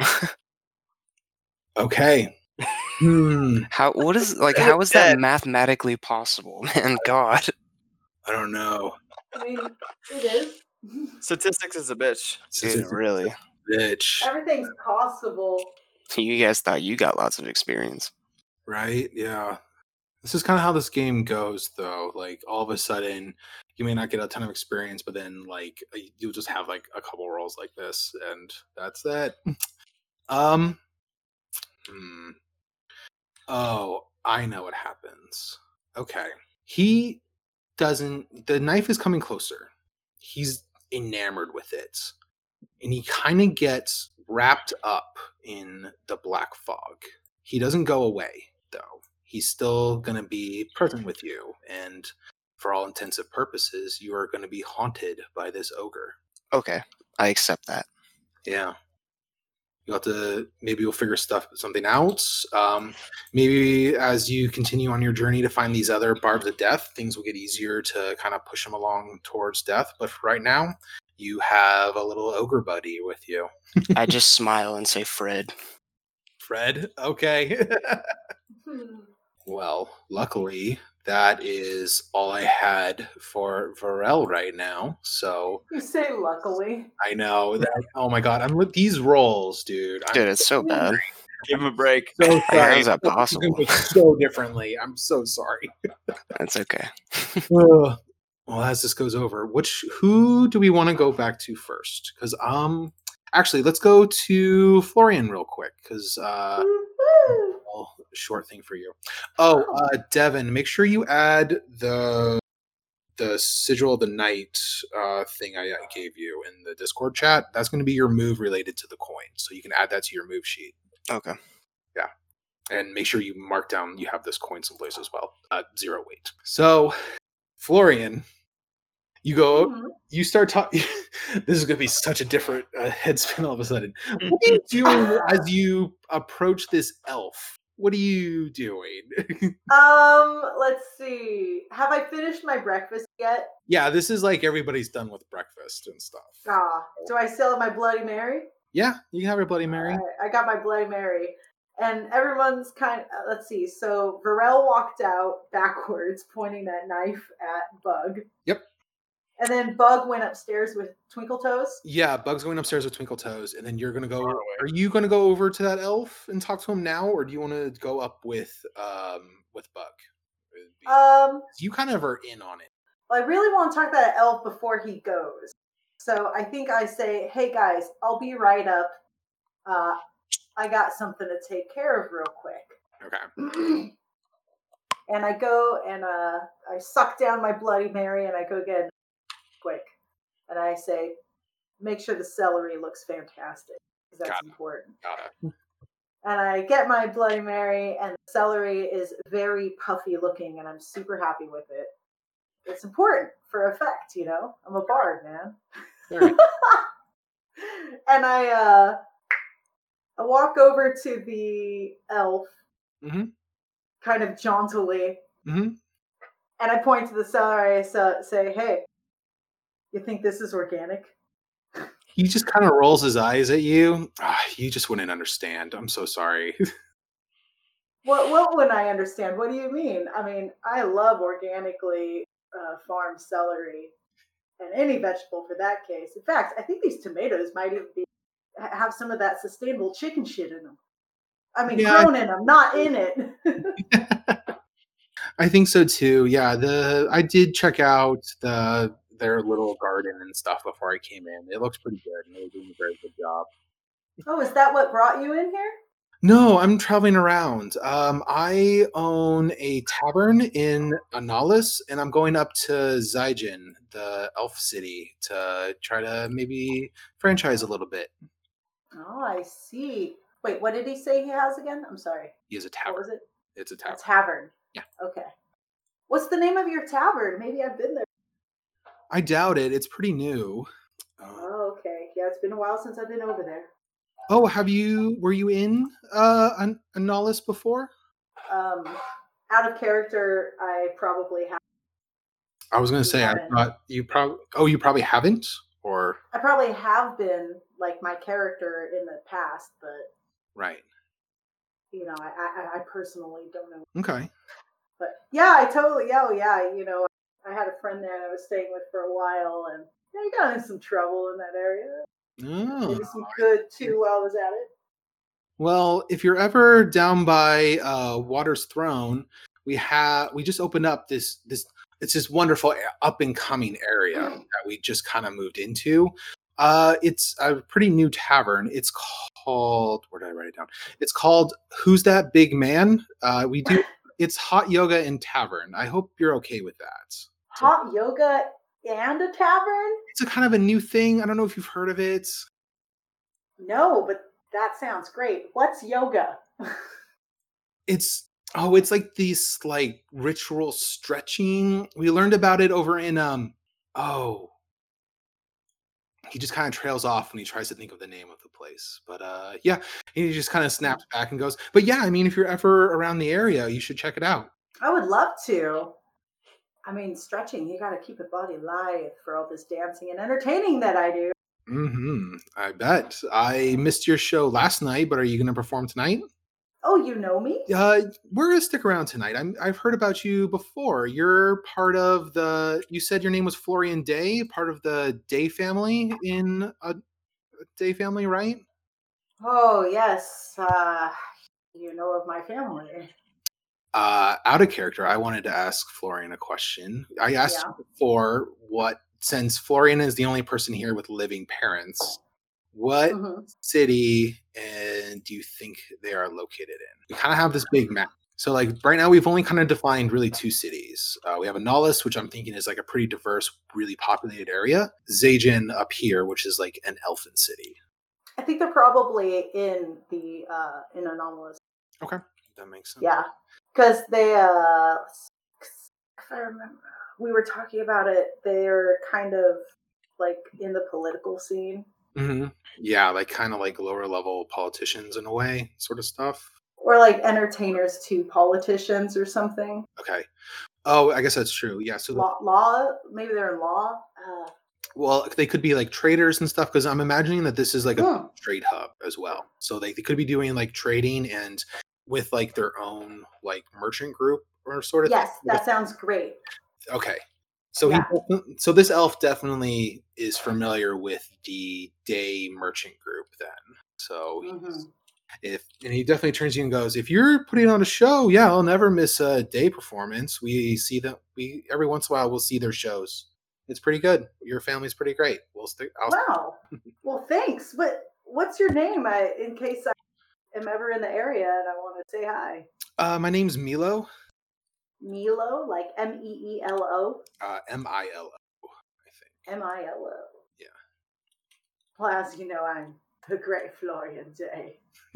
okay. Hmm. How what is like You're how is that dead. mathematically possible, man? God. I don't know. I mean, it is. Statistics is a bitch. Dude, really. Bitch. Everything's possible. You guys thought you got lots of experience. Right? Yeah. This is kind of how this game goes, though. Like, all of a sudden, you may not get a ton of experience, but then, like, you'll just have, like, a couple rolls like this, and that's that. Um. Hmm. Oh, I know what happens. Okay. He doesn't. The knife is coming closer. He's enamored with it. And he kind of gets wrapped up in the black fog. He doesn't go away, though. He's still going to be present with you. And for all intents and purposes, you are going to be haunted by this ogre. Okay. I accept that. Yeah. You'll have to, maybe you'll figure stuff, something out. Um, maybe as you continue on your journey to find these other barbs of death, things will get easier to kind of push them along towards death. But for right now, you have a little ogre buddy with you. I just smile and say Fred. Fred? Okay. Hmm. Well, luckily, that is all I had for Varel right now. So You say luckily. I know that. Oh my god, I'm with these rolls, dude. I'm Dude, it's so bad. Give him a break. so How sorry. is that possible? So differently. I'm so sorry. That's okay. Ugh. Well, as this goes over, which who do we want to go back to first? Because um, actually, let's go to Florian real quick because uh, Woo-hoo. well, short thing for you. Oh, uh, Devin, make sure you add the the sigil of the night uh, thing I, I gave you in the Discord chat. That's going to be your move related to the coin, so you can add that to your move sheet. Okay. And make sure you mark down you have this coin someplace as well. Uh, zero weight. So, Florian, you go. Mhm. You start talking. This is going to be such a different uh, head spin all of a sudden. What are you doing as you approach this elf? What are you doing? Um, let's see. Have I finished my breakfast yet? Yeah, this is like everybody's done with breakfast and stuff. Ah, do I still have my Bloody Mary? Yeah, you can have your Bloody Mary. Alright, I got my Bloody Mary. And everyone's kind of, uh, let's see. So Varel walked out backwards, pointing that knife at Bug. Yep. And then Bug went upstairs with Twinkle Toes. Yeah, Bug's going upstairs with Twinkle Toes, and then you're gonna go. Are you gonna go over to that elf and talk to him now, or do you want to go up with um with Bug? It'd be- Um, you kind of are in on it. well, I really want to talk to that elf before he goes. So I think I say, hey guys, I'll be right up. Uh, I got something to take care of real quick. Okay. And I go and uh, I suck down my Bloody Mary and I go get it quick. And I say, make sure the celery looks fantastic because that's Got it. important. Got it. And I get my Bloody Mary and the celery is very puffy looking and I'm super happy with it. It's important for effect, you know? I'm a bard, man. Alright. And I uh I walk over to the elf Mhm. kind of jauntily. Mm-hmm. And I point to the seller. I say, "Hey, you think this is organic?" He just kind of rolls his eyes at you. Ah, you just wouldn't understand. I'm so sorry. What what wouldn't I understand? What do you mean? I mean, I love organically uh, farmed celery and any vegetable for that case. In fact, I think these tomatoes might even be, have some of that sustainable chicken shit in them. I mean, Yeah. grown in them, not in it. I think so too. Yeah, the I did check out the their little garden and stuff before I came in. It looks pretty good, and they're doing a very good job. Oh, is that what brought you in here? No, I'm traveling around. Um, I own a tavern in Analis, and I'm going up to Zygen, the elf city, to try to maybe franchise a little bit. Oh, I see. Wait, what did he say he has again? I'm sorry. He has a What tavern. was it? It's a A tavern. tavern. Yeah. Okay. What's the name of your tavern? Maybe I've been there. I doubt it. It's pretty new. Uh, Oh, okay. Yeah, it's been a while since I've been over there. oh, have you? Were you in uh, An- Analis before? Um, out of character, I probably have. I was going to You say, I haven't. thought you probably. Oh, you probably haven't, or I probably have been like my character in the past, but right? you know, I I, I personally don't know. Okay. But yeah, I totally. Yeah, oh, yeah. You know, I had a friend there I was staying with for a while, and yeah, he got in some trouble in that area. Oh. Maybe some good too while I was at it. Well, if you're ever down by uh, Water's Throne, we have we just opened up this this it's this wonderful up and coming area that we just kind of moved into. Uh, it's a pretty new tavern. It's called where did I write it down? It's called Who's That Big Man? Uh, we do it's hot yoga and tavern. I hope you're okay with that. So Hot yoga and a tavern? it's a kind of a new thing. I don't know if you've heard of it. No, but that sounds great. What's yoga? It's oh, it's like these like ritual stretching. We learned about it over in um oh he just kind of trails off when he tries to think of the name of the place. But uh yeah, he just kind of snaps back and goes, but yeah, I mean if you're ever around the area, you should check it out. I would love to. I mean, stretching, you got to keep your body live for all this dancing and entertaining that I do. Mm-hmm. I bet. I missed your show last night, but are you gonna perform tonight? Oh, you know me? Uh, we're gonna stick around tonight. I'm, I've heard about you before. You're part of the. You said your name was Florian Day, part of the Day family in a Day family, right? Oh, yes. Uh, you know of my family. Uh, out of character, I wanted to ask Florian a question. I asked Yeah. you before what, since Florian is the only person here with living parents, what Mhm. city and do you think they are located in? We kind of have this big map. So, like right now, we've only kind of defined really two cities. Uh, we have Analis, which I'm thinking is like a pretty diverse, really populated area. Zajan up here, which is like an elfin city. I think they're probably in the uh, in Anomalous. Okay, that makes sense. Yeah, because they, uh, if I remember, we were talking about it. They're kind of like in the political scene, Mm-hmm. Yeah, like kind of like lower level politicians in a way, sort of stuff. or like entertainers to politicians or something. Okay. Oh, I guess that's true. Yeah. So, the, Law, law maybe they're in law. Uh, well, they could be like traders and stuff because I'm imagining that this is like a Hmm. trade hub as well. So they, they could be doing like trading and with like their own like merchant group or sort of yes, thing. that sounds great. Okay. So Yeah. he so this elf definitely is familiar with the Day merchant group then. So he's- Mhm. if and he definitely turns to you and goes, if you're putting on a show, yeah, I'll never miss a Day performance. We see them we every once in a while we'll see their shows. It's pretty good. Your family's pretty great. We'll stick I'll Wow. Well, thanks. But what's your name? I, in case I am ever in the area and I want to say hi. uh my name's Milo. Milo, like M E E L O, Uh M I L O, I think. M I L O. Yeah. Well, as you know, I'm the great Florian Day.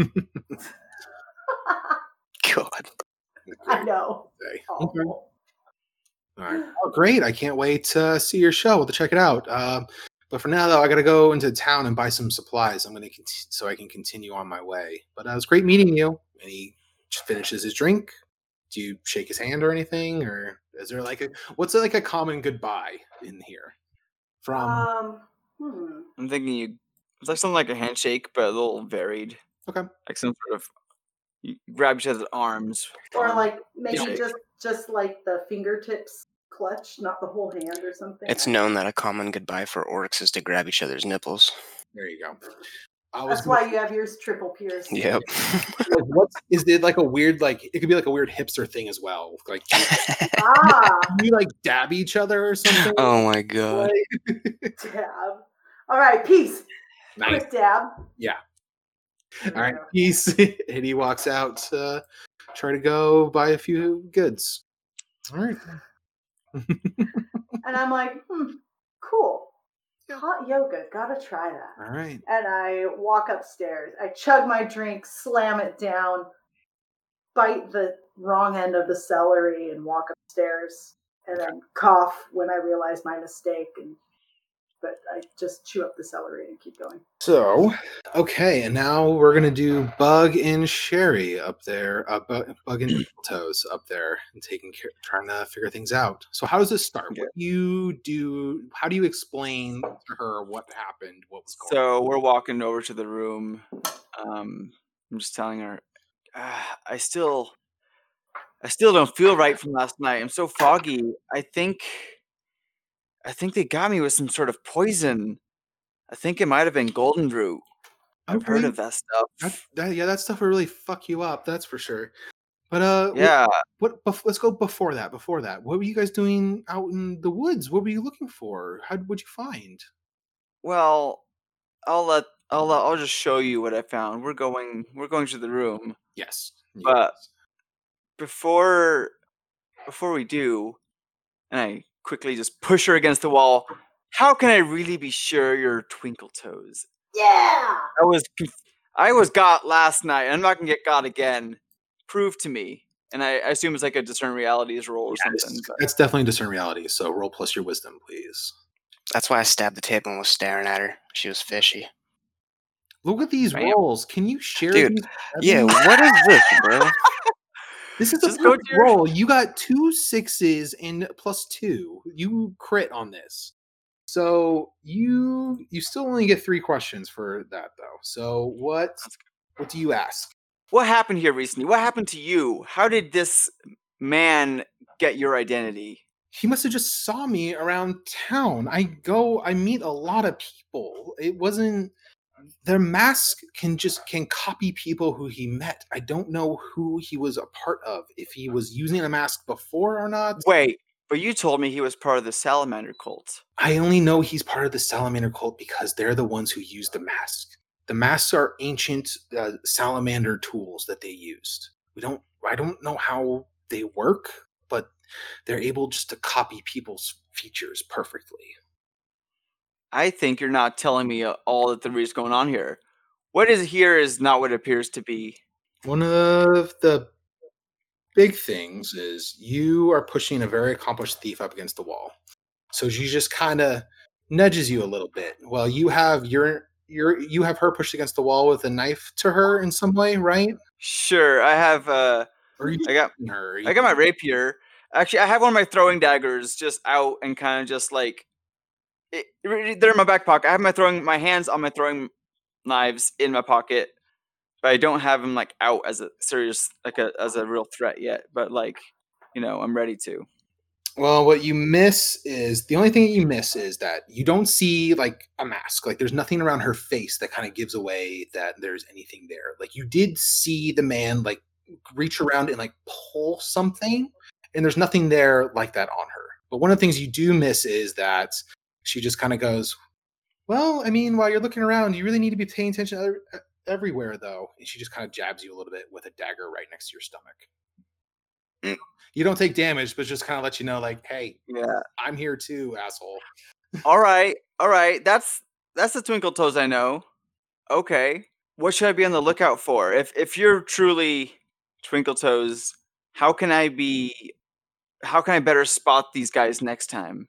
God. I know. Day. Awful. Okay. All right. Oh, great. I can't wait to see your show. We'll check it out. Um, but for now, though, I got to go into town and buy some supplies. I'm going to cont- so I can continue on my way. But uh, it was great meeting you. And he finishes his drink, do you shake his hand or anything, or is there like a what's like a common goodbye in here? From Um, hmm. I'm thinking you it's like something like a handshake, but a little varied. okay, Like some sort of you grab each other's arms. Or arm like maybe shake. just just like the fingertips clutch, not the whole hand or something. It's I- known that a common goodbye for orcs is to grab each other's nipples. there you go. I was That's gonna why you have yours triple pierced. Yep. like, what's is it like a weird like it could be like a weird hipster thing as well, like Ah, you like dab each other or something. Oh my god. Like- dab. All right, peace. nice. Quick dab. Yeah. There All right, we go. peace. And he walks out to try to go buy a few goods. All right. And I'm like, hmm, cool. Yeah. Hot yoga, gotta try that. All right. And I walk upstairs. I chug my drink, slam it down, bite the wrong end of the celery, and walk upstairs. And then cough when I realize my mistake. And but I just chew up the celery and keep going. So, okay, and now we're gonna do Bug and Sherry up there, uh, Bu- Bug and Toes up there, and taking care, trying to figure things out. So, how does this start? Okay. What do you do? How do you explain to her what happened? What was going So we're walking over to the room. Um, I'm just telling her, ah, I still, I still don't feel right from last night. I'm so foggy. I think, I think they got me with some sort of poison. I think it might have been golden root. on? I've heard Okay, of that stuff. that, that, yeah, that stuff will really fuck you up. That's for sure. But uh, what- Yeah. What? bef- let's go before that. Before that, what were you guys doing out in the woods? What were you looking for? How would you find? Well, I'll let, I'll, let- I'll just show you what I found. We're going, we're going to the room. Yes. But before, before we do, and I quickly just push her against the wall. How can I really be sure you're Twinkle Toes? Yeah. I was conf- I was got last night. I'm not gonna get got again. Prove to me. And I, I assume it's like a discern realities roll or Yeah, something. it's- But That's definitely discern reality. So roll plus your wisdom, please. That's why I stabbed the table and was staring at her. She was fishy. Look at these Bam. rolls. Can you share Dude, these? Yeah, Everyone? what is this, bro? This is Just a go good to your- roll. You got two sixes and plus two. You crit on this. So you you still only get three questions for that though. So what what do you ask? what happened here recently? What happened to you? How did this man get your identity? He must have just saw me around town. I go, I meet a lot of people. It wasn't their mask can just can copy people who he met. I don't know who he was a part of, if he was using a mask before or not. Wait, but you told me he was part of the salamander cult. I only know he's part of the salamander cult because they're the ones who use the mask. The masks are ancient uh, salamander tools that they used. We don't. I don't know how they work, but they're able just to copy people's features perfectly. I think you're not telling me uh, all that there is going on here. What is here is not what it appears to be. One of the big things is you are pushing a very accomplished thief up against the wall. So she just kind of nudges you a little bit. Well, you have your your you have her pushed against the wall with a knife to her in some way, right? Sure, I have. Uh, Or are you I got. shooting her? I got my rapier. Actually, I have one of my throwing daggers just out and kind of just like it, it- they're in my back pocket. I have my throwing my hands on my throwing knives in my pocket, but I don't have them like out as a serious like a as a real threat yet. But like, you know, I'm ready to. Well, what you miss is the only thing that you miss is that you don't see like a mask. Like there's nothing around her face that kind of gives away that there's anything there. Like you did see the man like reach around and like pull something, and there's nothing there like that on her. But one of the things you do miss is that she just kind of goes, well, I mean, while you're looking around, you really need to be paying attention other, everywhere, though. And she just kind of jabs you a little bit with a dagger right next to your stomach. Mm. You don't take damage, but just kind of let you know, like, hey, Yeah. I'm here too, asshole. All right. All right. That's that's the Twinkle Toes I know. Okay. What should I be on the lookout for? If if you're truly Twinkle Toes, how can I be how can I better spot these guys next time?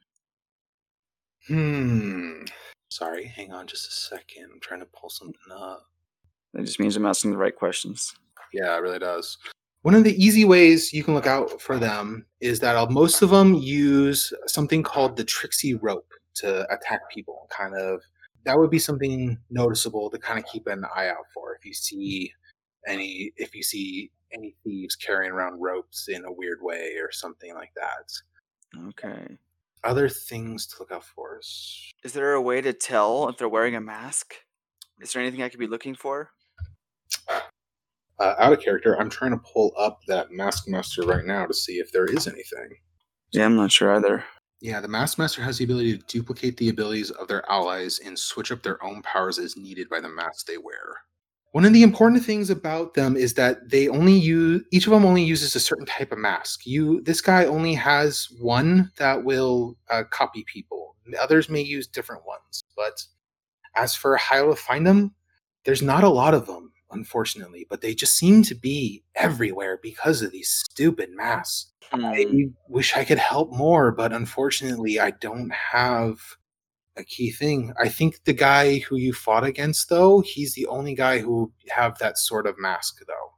Hmm. Sorry, hang on just a second. I'm trying to pull something up. That just means I'm asking the right questions. Yeah, it really does. One of the easy ways you can look out for them is that uh, most of them use something called the Trixie rope to attack people. Kind of that would be something noticeable to kind of keep an eye out for if you see any if you see any thieves carrying around ropes in a weird way or something like that. Okay. Other things to look out for is Is there a way to tell if they're wearing a mask? Is there anything I could be looking for? uh, out of character. I'm trying to pull up that Mask Master right now to see if there is anything. Yeah, I'm not sure either. Yeah, the Mask Master has the ability to duplicate the abilities of their allies and switch up their own powers as needed by the mask they wear. One of the important things about them is that they only use each of them only uses a certain type of mask. You, this guy only has one that will uh, copy people. The others may use different ones, but as for how to find them, there's not a lot of them, unfortunately. But they just seem to be everywhere because of these stupid masks. Hmm. I wish I could help more, but unfortunately, I don't have a key thing. I think the guy who you fought against, though, he's the only guy who have that sort of mask, though.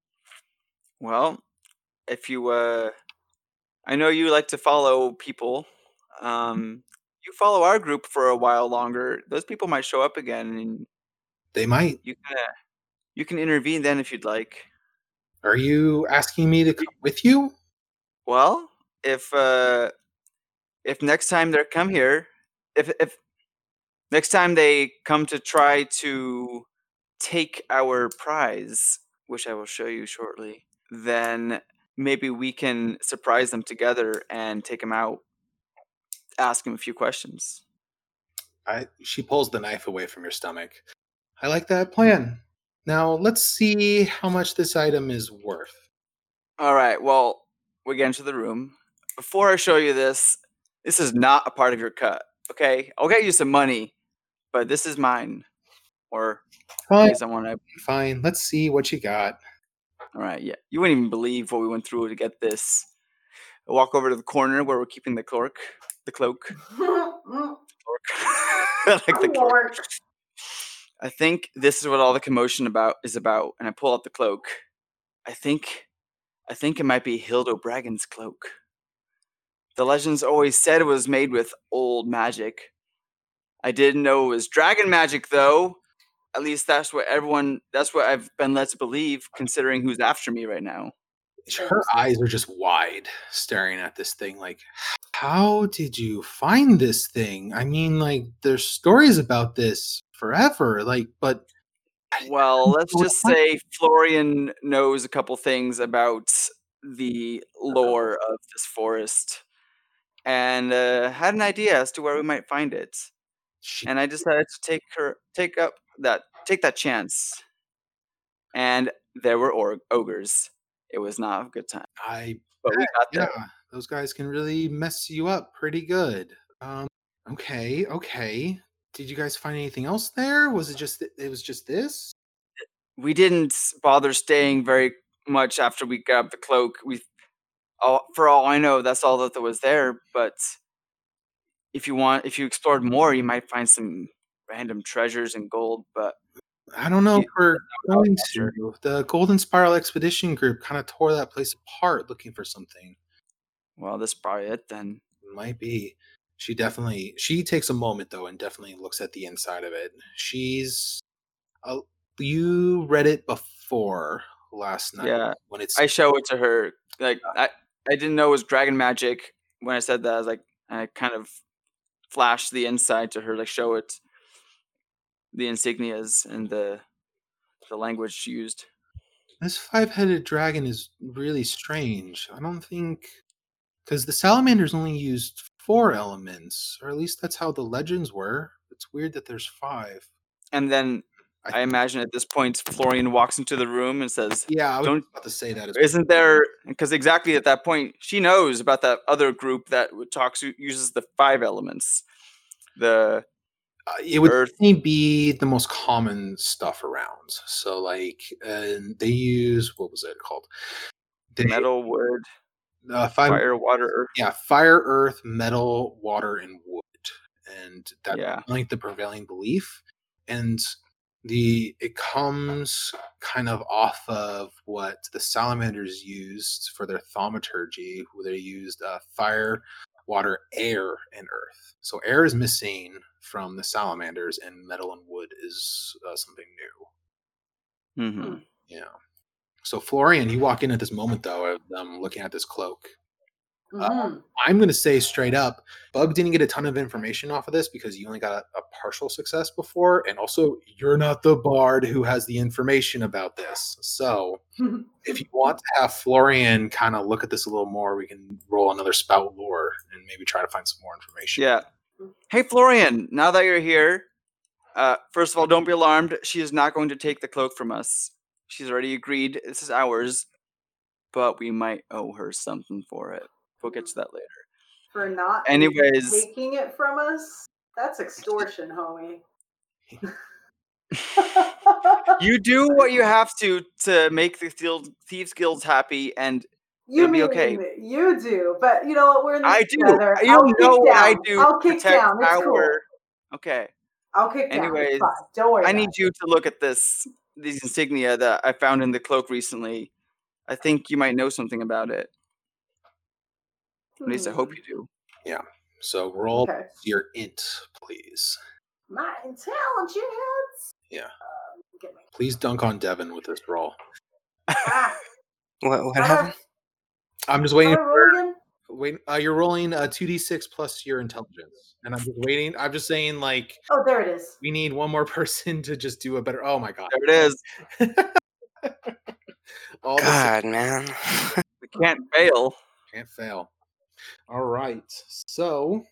Well, if you, uh, I know you like to follow people. Um, you follow our group for a while longer. Those people might show up again, and They might. you can, uh, you can intervene then if you'd like. Are you asking me to come with you? Well, if uh, if next time they come here, if if next time they come to try to take our prize, which I will show you shortly, then maybe we can surprise them together and take them out, ask them a few questions. I, she pulls the knife away from your stomach. I like that plan. Now, let's see how much this item is worth. All right, well, we get into the room. Before I show you this, this is not a part of your cut, okay? I'll get you some money, but this is mine. Or Fine, maybe someone I... fine. Let's see what you got. All right, yeah. You wouldn't even believe what we went through to get this. I walk over to the corner where we're keeping the cloak. The cloak. Cloak. I like the cloak. I think this is what all the commotion about is about, and I pull out the cloak. I think, I think it might be Hildo Bragan's cloak. The legends always said it was made with old magic. I didn't know it was dragon magic, though. At least that's what everyone, that's what I've been led to believe, considering who's after me right now. Her eyes are just wide, staring at this thing like, how did you find this thing? I mean, like, there's stories about this forever, like, but... Well, let's just say Florian knows a couple things about the lore of this forest and uh, had an idea as to where we might find it. She, and I decided to take her, take up that, take that chance. And there were or- ogres. It was not a good time. I But we got yeah, there. those guys can really mess you up pretty good. Um, okay, okay. Did you guys find anything else there? Was it just it was just this? We didn't bother staying very much after we grabbed the cloak. We, all, for all I know, that's all that was there. But if you want, if you explored more, you might find some random treasures and gold. But I don't know if You- we're going sure. to. The Golden Spiral Expedition group kind of tore that place apart looking for something. well, that's probably it then. Might be. She definitely she takes a moment though and definitely looks at the inside of it. She's uh, you read it before last night Yeah, when it's I show it to her. Like I, I didn't know it was dragon magic when I said that. I was like, I kind of flashed the inside to her, like show it the insignias and the the language used. this five-headed dragon is really strange. I don't think because the salamanders only used four elements, or at least that's how the legends were. It's weird that there's five. And then I- I imagine at this point Florian walks into the room and says, Yeah, I was Don't- about to say that as "Isn't there?" Because exactly at that point she knows about that other group that talks uses the five elements. The Uh, it would Earth. definitely be the most common stuff around. So, like, uh, they use what was it called? They, metal, wood, uh, five, fire, water, earth. yeah, fire, earth, metal, water, and wood, and that's Yeah. like the prevailing belief. And The it comes kind of off of what the salamanders used for their thaumaturgy, where they used uh, fire, water, air, and earth. So air is missing from the salamanders, and metal and wood is uh, something new. Mm-hmm. Yeah. So Florian, you walk in at this moment though of them looking at this cloak. Mhm. Uh, I'm going to say straight up, Bug didn't get a ton of information off of this because you only got a, a partial success before, and also you're not the bard who has the information about this. So if you want to have Florian kind of look at this a little more, we can roll another spout lore and maybe try to find some more information. Yeah. Hey, Florian, now that you're here, uh, first of all, don't be alarmed. She is not going to take the cloak from us. She's already agreed. This is ours, but we might owe her something for it. We'll get to that later. For not Anyways. taking it from us? That's extortion, homie. You do what you have to to make the Thiel- Thieves Guilds happy, and You it'll be mean okay. you do, but you know what? We're in this I do. together. You I'll know kick what down. I do I'll to kick protect down. It's our... cool. Okay. I'll kick down. Anyways, It's fine. Don't worry. I about need it. you to look at this these insignia that I found in the cloak recently. I think you might know something about it. At least I hope you do. Yeah. So roll Okay. your int, please. My intelligence. Yeah. Um, get my... Please dunk on Devin with this roll. ah, What, what how happened? do I'm just I- waiting. how do I roll again? Wait, uh, you're rolling a two d six plus your intelligence, and I'm just waiting. I'm just saying, like, Oh, there it is. we need one more person to just do a better. Oh my god! There it is. All the God, man. We can't fail. can't fail. All right. So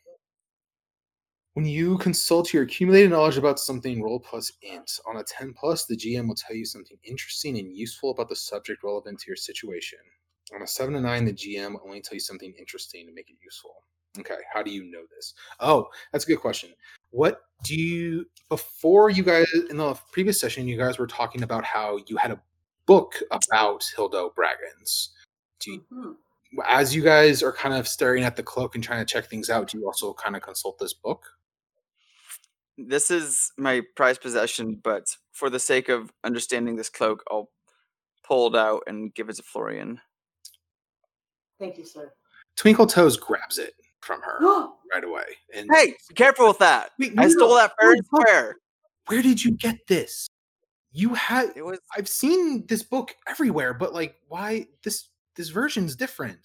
when you consult your accumulated knowledge about something, roll plus int. On a ten plus, the G M will tell you something interesting and useful about the subject relevant to your situation. On a seven to nine, the G M will only tell you something interesting to make it useful. Okay, how do you know this? Oh, that's a good question. What do you, before you guys, in the previous session, you guys were talking about how you had a book about Hilda Braggins. Do you, Mhm. as you guys are kind of staring at the cloak and trying to check things out, do you also kind of consult this book? This is my prized possession, but for the sake of understanding this cloak, I'll pull it out and give it to Florian. Thank you, sir. Twinkle Toes grabs it from her right away. And Hey, be careful with that. Wait, I no, stole no, that fair and no, no. square. Where did you get this? You had It was I've seen this book everywhere, but like why this this version's different?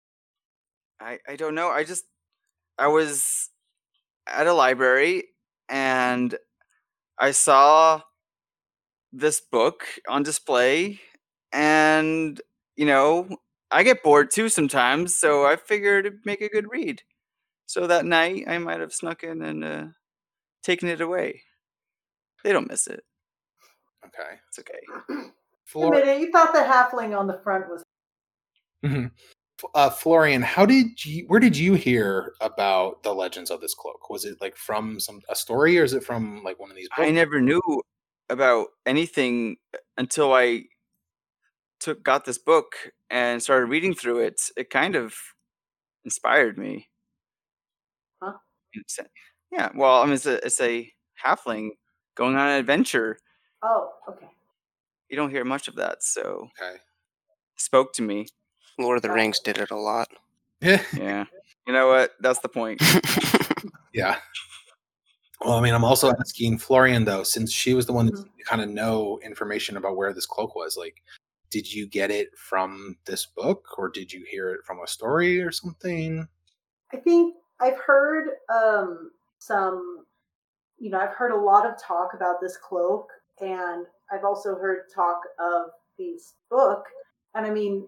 I, I don't know. I just I was at a library and I saw this book on display, and you know, I get bored too sometimes, so I figured it'd make a good read. So that night I might have snuck in and uh, taken it away. They don't miss it. Okay. It's okay. Wait a Flor- minute, you thought the halfling on the front was... Mhm. F- uh, Florian, how did you where did you hear about the legends of this cloak? Was it like from some a story, or is it from like one of these books? I never knew about anything until I took got this book and started reading through it. It kind of inspired me. Huh? It's a- Yeah, well, I mean, it's a, it's a halfling going on an adventure. Oh, okay. You don't hear much of that, so Okay. it spoke to me. Lord of the Rings did it a lot. Yeah. You know what? That's the point. Yeah. Well, I mean, I'm also asking Florian though, since she was the one that kind of know information about where this cloak was. Like, did you get it from this book, or did you hear it from a story or something? I think I've heard um, some, you know, I've heard a lot of talk about this cloak, and I've also heard talk of this book. And I mean,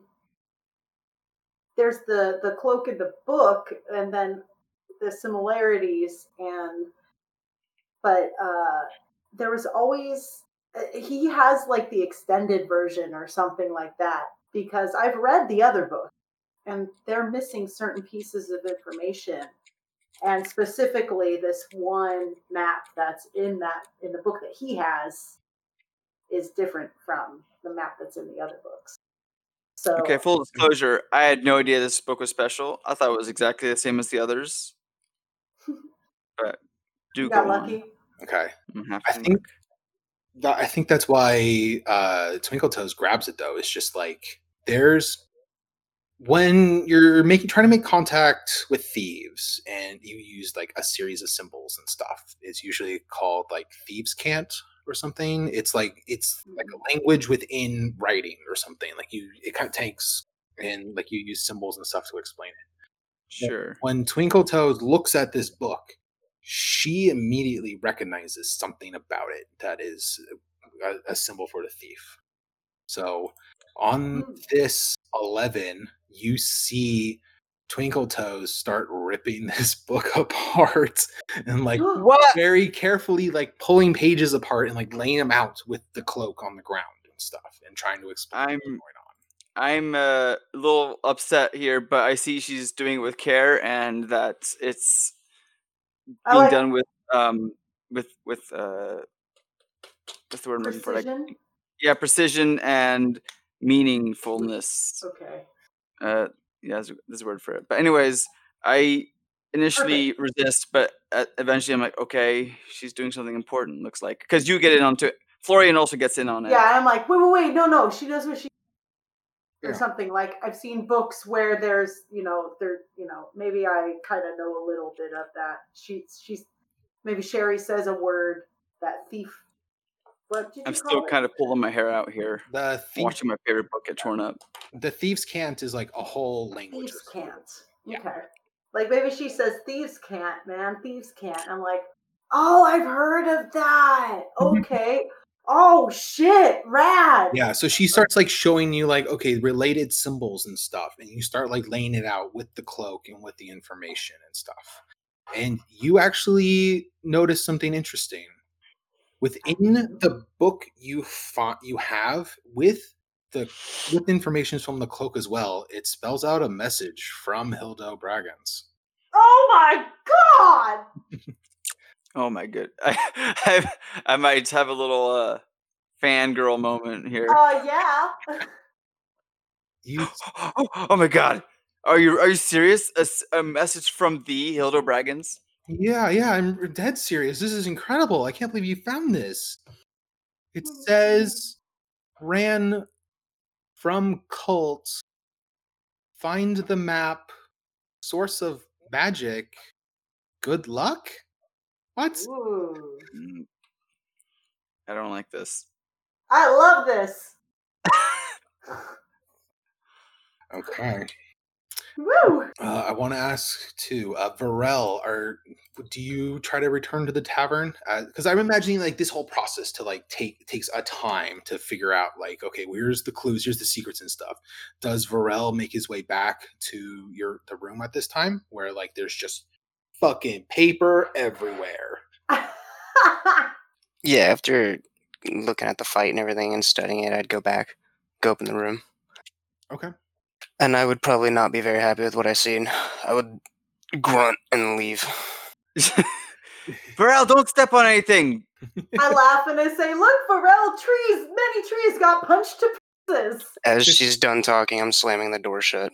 there's the, the cloak in the book, and then the similarities, and but uh, there was always, he has like the extended version or something like that, because I've read the other book, and they're missing certain pieces of information. And specifically, this one map that's in that in the book that he has is different from the map that's in the other books. So Okay, full disclosure, I had no idea this book was special. I thought it was exactly the same as the others. But do you go got on. lucky. Okay. I'm happy I to think look. that, I think that's why uh, Twinkle Toes grabs it, though. It's just like there's when you're making trying to make contact with thieves and you use like a series of symbols and stuff. It's usually called like thieves' cant or something. It's like it's like a language within writing or something. Like you, it kind of takes and like you use symbols and stuff to explain it. Sure. When Twinkle Toes looks at this book, she immediately recognizes something about it that is a, a symbol for the thief. So on this eleven, you see Twinkle Toes start ripping this book apart and like What? very carefully like pulling pages apart and like laying them out with the cloak on the ground and stuff and trying to explain I'm what's going on. I'm uh, a little upset here, but I see she's doing it with care and that it's I being like done with um with with uh what's the word I'm looking for? Like, precision. yeah, precision and meaningfulness. Okay. Uh, yeah, there's, there's a word for it. But anyways, I initially resist, but uh, eventually I'm like, okay, she's doing something important. Looks like because you get in onto it. Florian also gets in on it. Yeah, and I'm like, wait, wait, wait, no, no, she knows what she or Yeah. something. Like I've seen books where there's, you know, there, you know, maybe I kind of know a little bit of that. She, she's maybe Sherry says a word that thief. What did you I'm call still it? kind of pulling my hair out here, The thief, watching my favorite book get torn up. the thieves' cant is like a whole language. Thieves or can't. Yeah. Okay. Like maybe she says thieves can't, man. Thieves can't. I'm like, oh, I've heard of that. Okay. Oh shit, rad. Yeah, so she starts like showing you like okay related symbols and stuff, and you start like laying it out with the cloak and with the information and stuff, and you actually notice something interesting within the book you fought you have with the with information from the cloak as well. It spells out a message from Hilda Braggins. Oh my god. Oh my good. I, I I might have a little uh, fangirl moment here. Uh yeah. You Oh my god. Are you are you serious? A, s- a message from the Hilda Braggins? Yeah, yeah, I'm dead serious. This is incredible. I can't believe you found this. It says ran from cult. Find the map. Source of magic. Good luck? What? Ooh. Mm, I don't like this. I love this. Okay. Woo. Uh, I want to ask too, uh, Varel, are do you try to return to the tavern? Because I'm imagining like this whole process to like take takes a time to figure out like okay, where's the clues, here's the secrets and stuff. Does Varel make his way back to your the room at this time where like there's just fucking paper everywhere? Yeah, after looking at the fight and everything and studying it, I'd go back, go up in the room. Okay. And I would probably not be very happy with what I seen. I would grunt and leave. Varel, don't step on anything. I laugh and I say, look, Pharrell, trees, many trees got punched to pieces. As she's done talking, I'm slamming the door shut.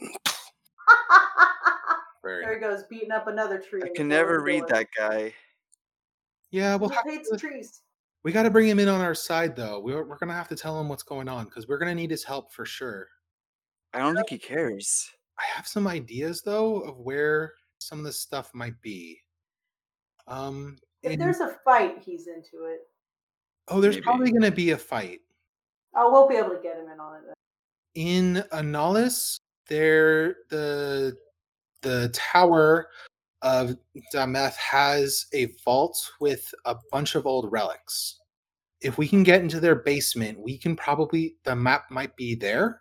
Very There he goes, beating up another tree. I in the can middle of never the read door. that guy. Yeah, we'll He have hates to, trees. we got to bring him in on our side though. We're we're gonna have to tell him what's going on because we're gonna need his help for sure. I don't think he cares. I have some ideas though of where some of this stuff might be. Um, If in- there's a fight, he's into it. oh, there's Maybe. probably gonna be a fight Oh, we'll be able to get him in on it then. in Analis. There, the the tower of Dameth has a vault with a bunch of old relics. If we can get into their basement, we can probably the map might be there.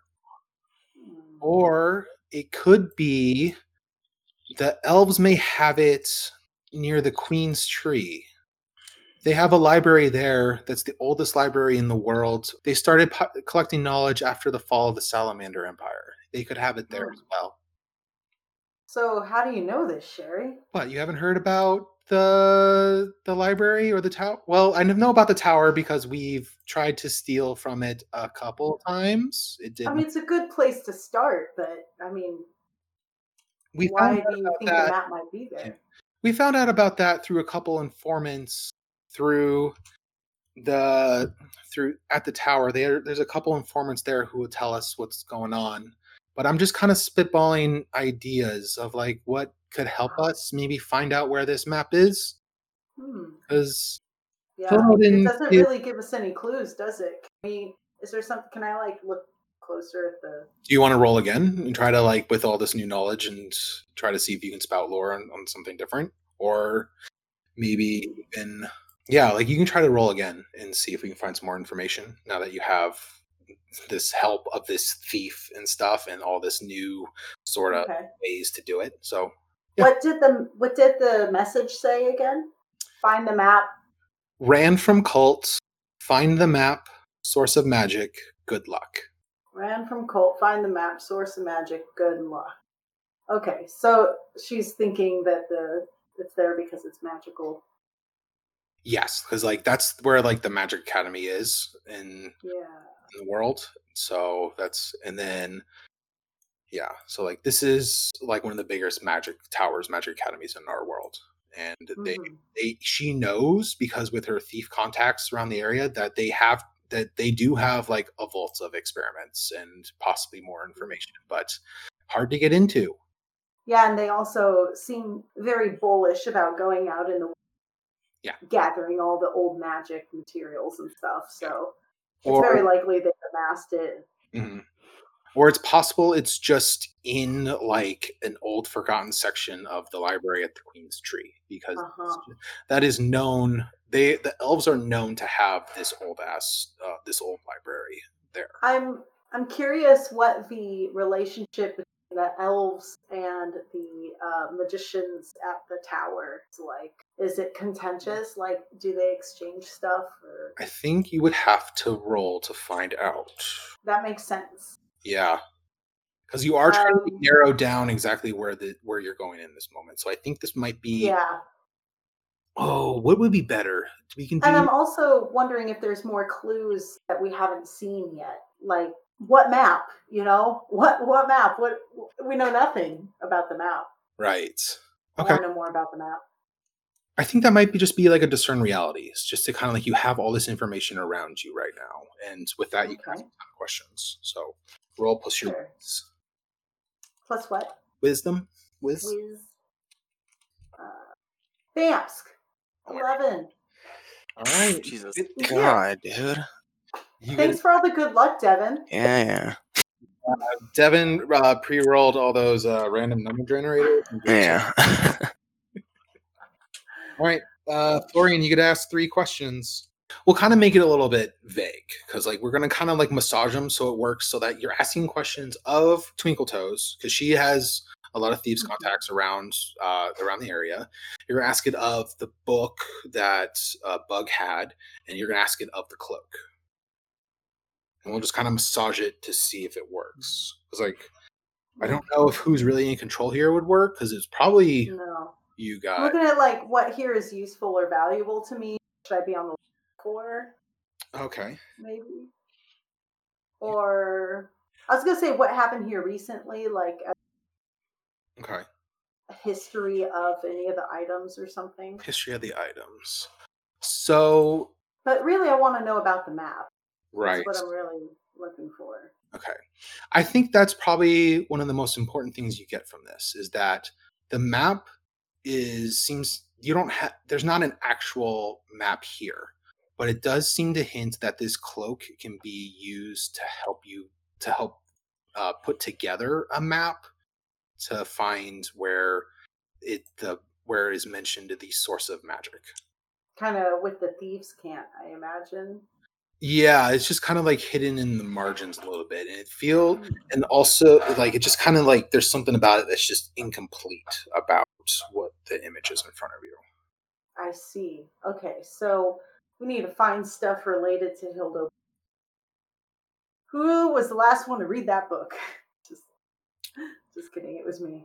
Or it could be the elves may have it near the Queen's Tree. They have a library there that's the oldest library in the world. They started po- collecting knowledge after the fall of the Salamander Empire. They could have it there Hmm. as well. So how do you know this, Sherry? What, you haven't heard about the the library or the tower? Well, I know about the tower because we've tried to steal from it a couple times. It I didn't. mean, it's a good place to start, but I mean, we why found out do you about think that. the map might be there? We found out about that through a couple informants, through the through at the tower, there there's a couple informants there who will tell us what's going on. But I'm just kind of spitballing ideas of like what could help us maybe find out where this map is. Hmm. Because Yeah, it doesn't really give us any clues, does it? Can we, is there something? Can I like look closer at the? Do you want to roll again and try to like with all this new knowledge and try to see if you can spout lore on, on something different, or maybe even yeah, like you can try to roll again and see if we can find some more information now that you have this help of this thief and stuff and all this new sort of Okay. ways to do it. So yeah. What did the what did the message say again? Find the map. Ran from cults, find the map, source of magic, good luck. Ran from cult, find the map, source of magic, good luck. Okay, so she's thinking that the it's there because it's magical. Yes, because like that's where like the Magic Academy is in, Yeah. in the world. So that's and then yeah, so like this is like one of the biggest magic towers, magic academies in our world. And they, Mhm. they she knows because with her thief contacts around the area that they have that they do have like a vault of experiments and possibly more information, but hard to get into. Yeah, and they also seem very bullish about going out in the Yeah. gathering all the old magic materials and stuff. So Or- it's very likely they amassed it. Mhm. Or it's possible it's just in like an old forgotten section of the library at the Queen's Tree because Uh-huh. that is known. They the elves are known to have this old ass uh, this old library there. I'm I'm curious what the relationship between the elves and the uh, magicians at the tower is like. Is it contentious? Like, do they exchange stuff? Or I think you would have to roll to find out. that makes sense. Yeah, because you are trying Um, to narrow down exactly where the where you're going in this moment. So I think this might be. Yeah, Oh, what would be better? We can do. and I'm also wondering if there's more clues that we haven't seen yet. Like, what map? You know, what what map? What we know nothing about the map. Right. I Okay. want to know more about the map. I think that might be just be like a discern realities, just to kind of like you have all this information around you right now, and with that you can ask Okay. a ton of questions. So roll plus your Sure. wiz- Plus what? wisdom, wiz. Wiz. Uh, Bamsk. Eleven. All right, Jesus. Good- Yeah. God, dude. You Thanks for all the good luck, Devin. Yeah, yeah. get, Devin uh, pre-rolled all those uh, random number generators. Yeah. All right, uh, Florian, you could ask three questions. We'll kind of make it a little bit vague because, like, we're gonna kind of like massage them so it works, so that you're asking questions of Twinkle Toes because she has a lot of thieves' Mhm. contacts around uh, around the area. You're gonna ask it of the book that uh, Bug had, and you're gonna ask it of the cloak. And we'll just kind of massage it to see if it works. Because, like, I don't know if who's really in control here would work because it's probably No. you I'm guys. looking at like what here is useful or valuable to me. Should I be on the lookout for? Okay. Maybe. Or I was gonna say what happened here recently, like a Okay. history of any of the items or something. History of the items. So, But really, I want to know about the map. right. That's what I'm really looking for. Okay. I think that's probably one of the most important things you get from this is that the map is seems you don't have there's not an actual map here, but it does seem to hint that this cloak can be used to help you to help uh, put together a map to find where it the where is mentioned the source of magic. Kind of with the thieves' can't, I imagine. Yeah, it's just kind of like hidden in the margins a little bit, and it feel and also like it just kind of like there's something about it that's just incomplete about what the image is in front of you. I see. Okay, so we need to find stuff related to Hilda. Who was the last one to read that book? Just, just kidding. It was me.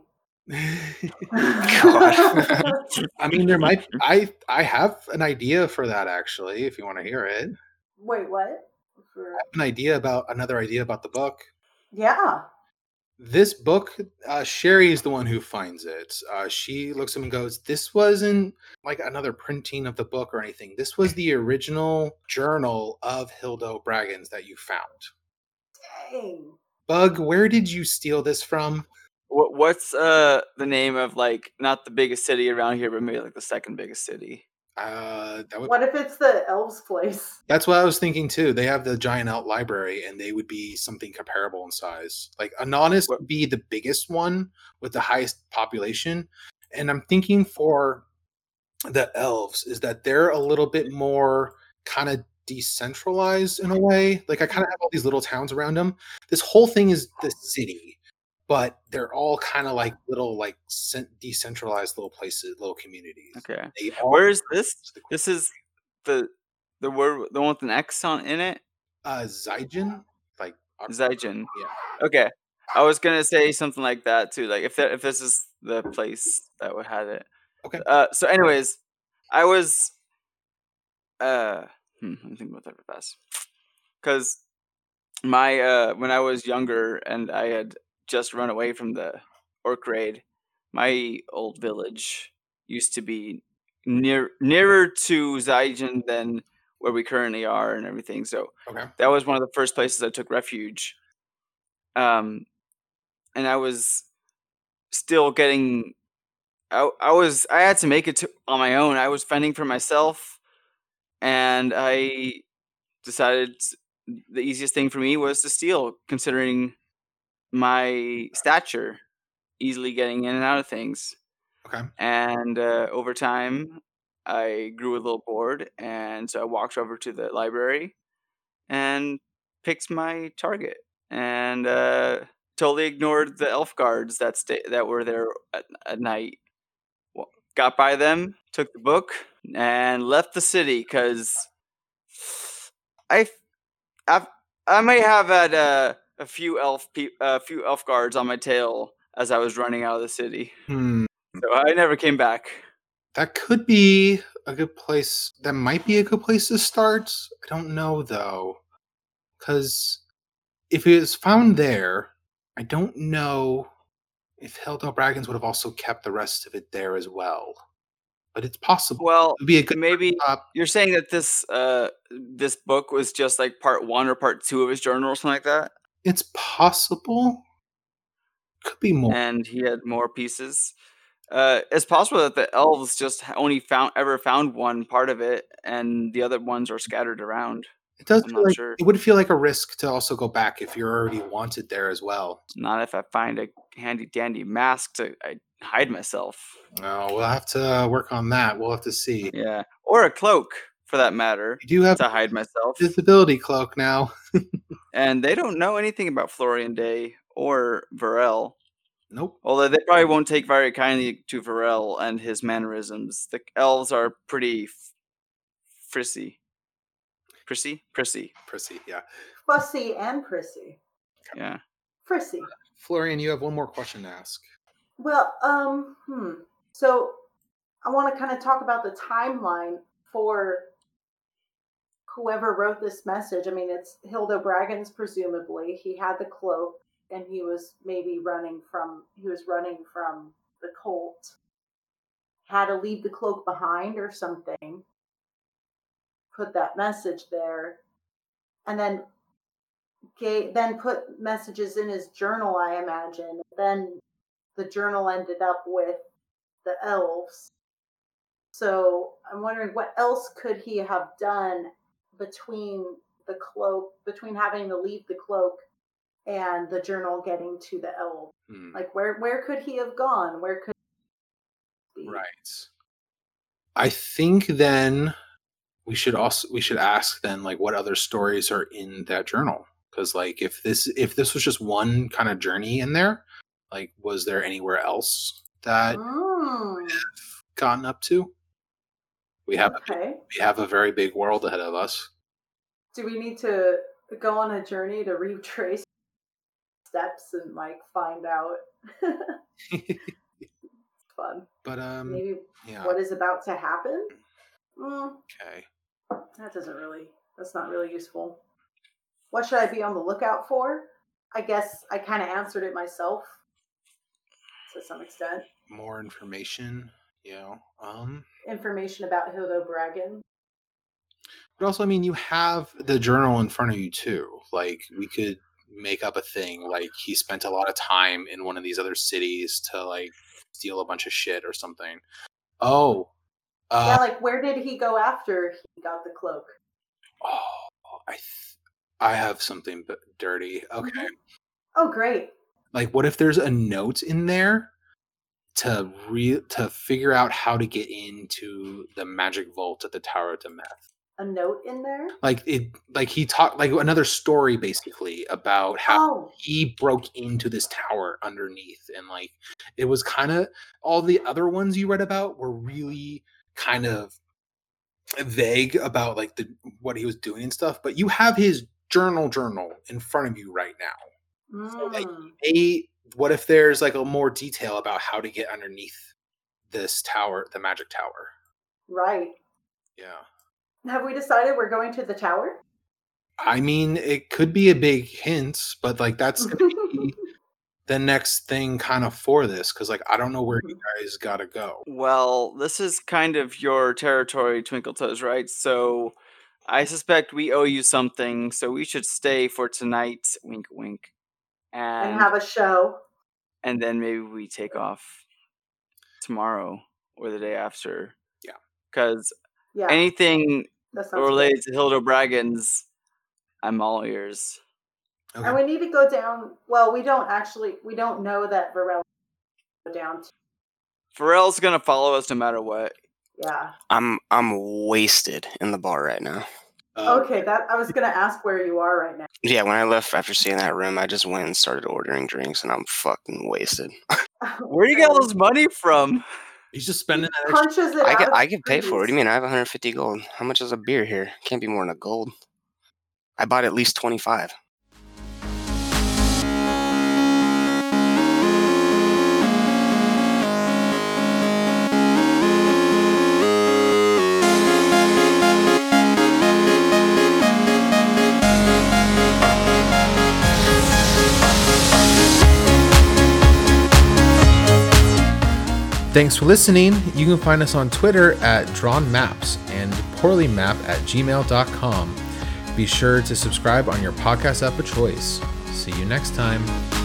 I mean, there might I I have an idea for that actually. If you want to hear it, Wait, what? For I have an idea about another idea about the book. yeah. This book, uh, Sherry is the one who finds it. Uh, she looks at him and goes, "This wasn't like another printing of the book or anything. This was the original journal of Hilda Braggins that you found." Dang. Bug, where did you steal this from? What what's uh the name of, like, not the biggest city around here, but maybe like the second biggest city? Uh, that would. What if it's the elves' place? That's what I was thinking too. They have the giant elf library, and they would be something comparable in size. Like Anonymous What- would be the biggest one with the highest population, and I'm thinking for the elves is that they're a little bit more kind of decentralized in a way. Like I kind of have all these little towns around them. This whole thing is the city, but they're all kind of like little like cen- decentralized little places, little communities. Okay. They all Where is this? This is the the word the one with an X on in it? uh Zygen, like Zygen. yeah. Okay. I was gonna say something like that too. Like if that if this is the place that would have it. Okay. Uh so anyways, I was uh hmm, let me think about that real fast. Cause my uh when I was younger and I had just run away from the orc raid, my old village used to be near nearer to Zygen than where we currently are and everything. So Okay. that was one of the first places I took refuge. Um and I was still getting I, I was I had to make it to, on my own. I was fending for myself, and I decided the easiest thing for me was to steal, considering my stature, easily getting in and out of things. Okay. And uh, over time, I grew a little bored, and so I walked over to the library and picked my target, and uh, totally ignored the elf guards that sta- that were there at, at night. Well, got by them, took the book, and left the city because I, I've, I may have had uh, a few elf pe- a few elf guards on my tail as I was running out of the city. Hmm. So I never came back. That could be a good place. That might be a good place to start. I don't know though, because if it was found there, I don't know if Hilda Braggins would have also kept the rest of it there as well. But it's possible. Well, It would be a good maybe top. you're saying that this uh this book was just like part one or part two of his journal or something like that, It's possible. Could be more. and he had more pieces. Uh, it's possible that the elves just only found ever found one part of it, and the other ones are scattered around. It does I'm feel not like sure. it would feel like a risk to also go back if you're already wanted there as well. Not if I find a handy dandy mask to I hide myself. Oh, we'll have to work on that. We'll have to see. Yeah, or a cloak for that matter You do have to hide myself. visibility cloak now. And they don't know anything about Florian Day or Varel. Nope. Although they probably won't take very kindly to Varel and his mannerisms. The elves are pretty f- frissy. Prissy? Prissy. Prissy, yeah. Fussy and prissy. Yeah. Prissy. Florian, you have one more question to ask. Well, um, hmm. So I want to kind of talk about the timeline for whoever wrote this message. I mean, it's Hilda Braggins, presumably. He had the cloak, and he was maybe running from he was running from the cult. Had to leave the cloak behind or something. Put that message there, and then gave, then put messages in his journal. I imagine. Then the journal ended up with the elves. So I'm wondering what else could he have done between the cloak, between having to leave the cloak and the journal getting to the elves. Hmm. Like where where could he have gone? Where could he be? Right. I think then we should also we should ask then like what other stories are in that journal, because like if this if this was just one kind of journey in there, like was there anywhere else that Mm, we've gotten up to? We have a, okay. we have a very big world ahead of us. Do we need to go on a journey to retrace steps and like find out? It's fun. But um Maybe yeah. what is about to happen? Mm, Okay. that doesn't really. That's not really useful. What should I be on the lookout for? I guess I kind of answered it myself to some extent. More information, you know. Um, Information about Hildo Bragan. but also, I mean, you have the journal in front of you too. Like, we could make up a thing like he spent a lot of time in one of these other cities to like steal a bunch of shit or something. Oh, uh, Yeah, like where did he go after he got the cloak? oh, I, th- I have something b- dirty. Okay. Mhm. Oh, great. Like, what if there's a note in there to re to figure out how to get into the magic vault at the Tower of Demeth? A note in there? Like it, like he talked like another story basically about how Oh, he broke into this tower underneath, and like it was kind of all the other ones you read about were really kind of vague about like the what he was doing and stuff. But you have his journal journal in front of you right now. So, like, mm. a what if there's like a more detail about how to get underneath this tower, the magic tower? Right. Yeah. Have we decided we're going to the tower? I mean, it could be a big hint, but like that's gonna be the next thing kind of for this, because like I don't know where you guys gotta go. Well, this is kind of your territory, Twinkle Toes, right? So I suspect we owe you something, so we should stay for tonight. Wink, wink. And, And have a show. and then maybe we take off tomorrow or the day after. Yeah. Because Yeah, anything that sounds related to Hildo Bragan's, I'm all ears. good. Okay. And we need to go down. Well, we don't actually. We don't know that Varel go down. To, Pharrell's gonna follow us no matter what. yeah. I'm I'm wasted in the bar right now. Uh, Okay. That I was gonna ask where you are right now. Yeah, when I left after seeing that room, I just went and started ordering drinks, and I'm fucking wasted. Where do you get all this money from? He's just spending that extra. Punches it I out get of I get paid for it. What do trees. you mean? I have one hundred fifty gold. How much is a beer here? Can't be more than a gold. I bought at least twenty-five. Thanks for listening. You can find us on Twitter at drawnmaps and poorlymap at gmail dot com. Be sure to subscribe on your podcast app of choice. See you next time.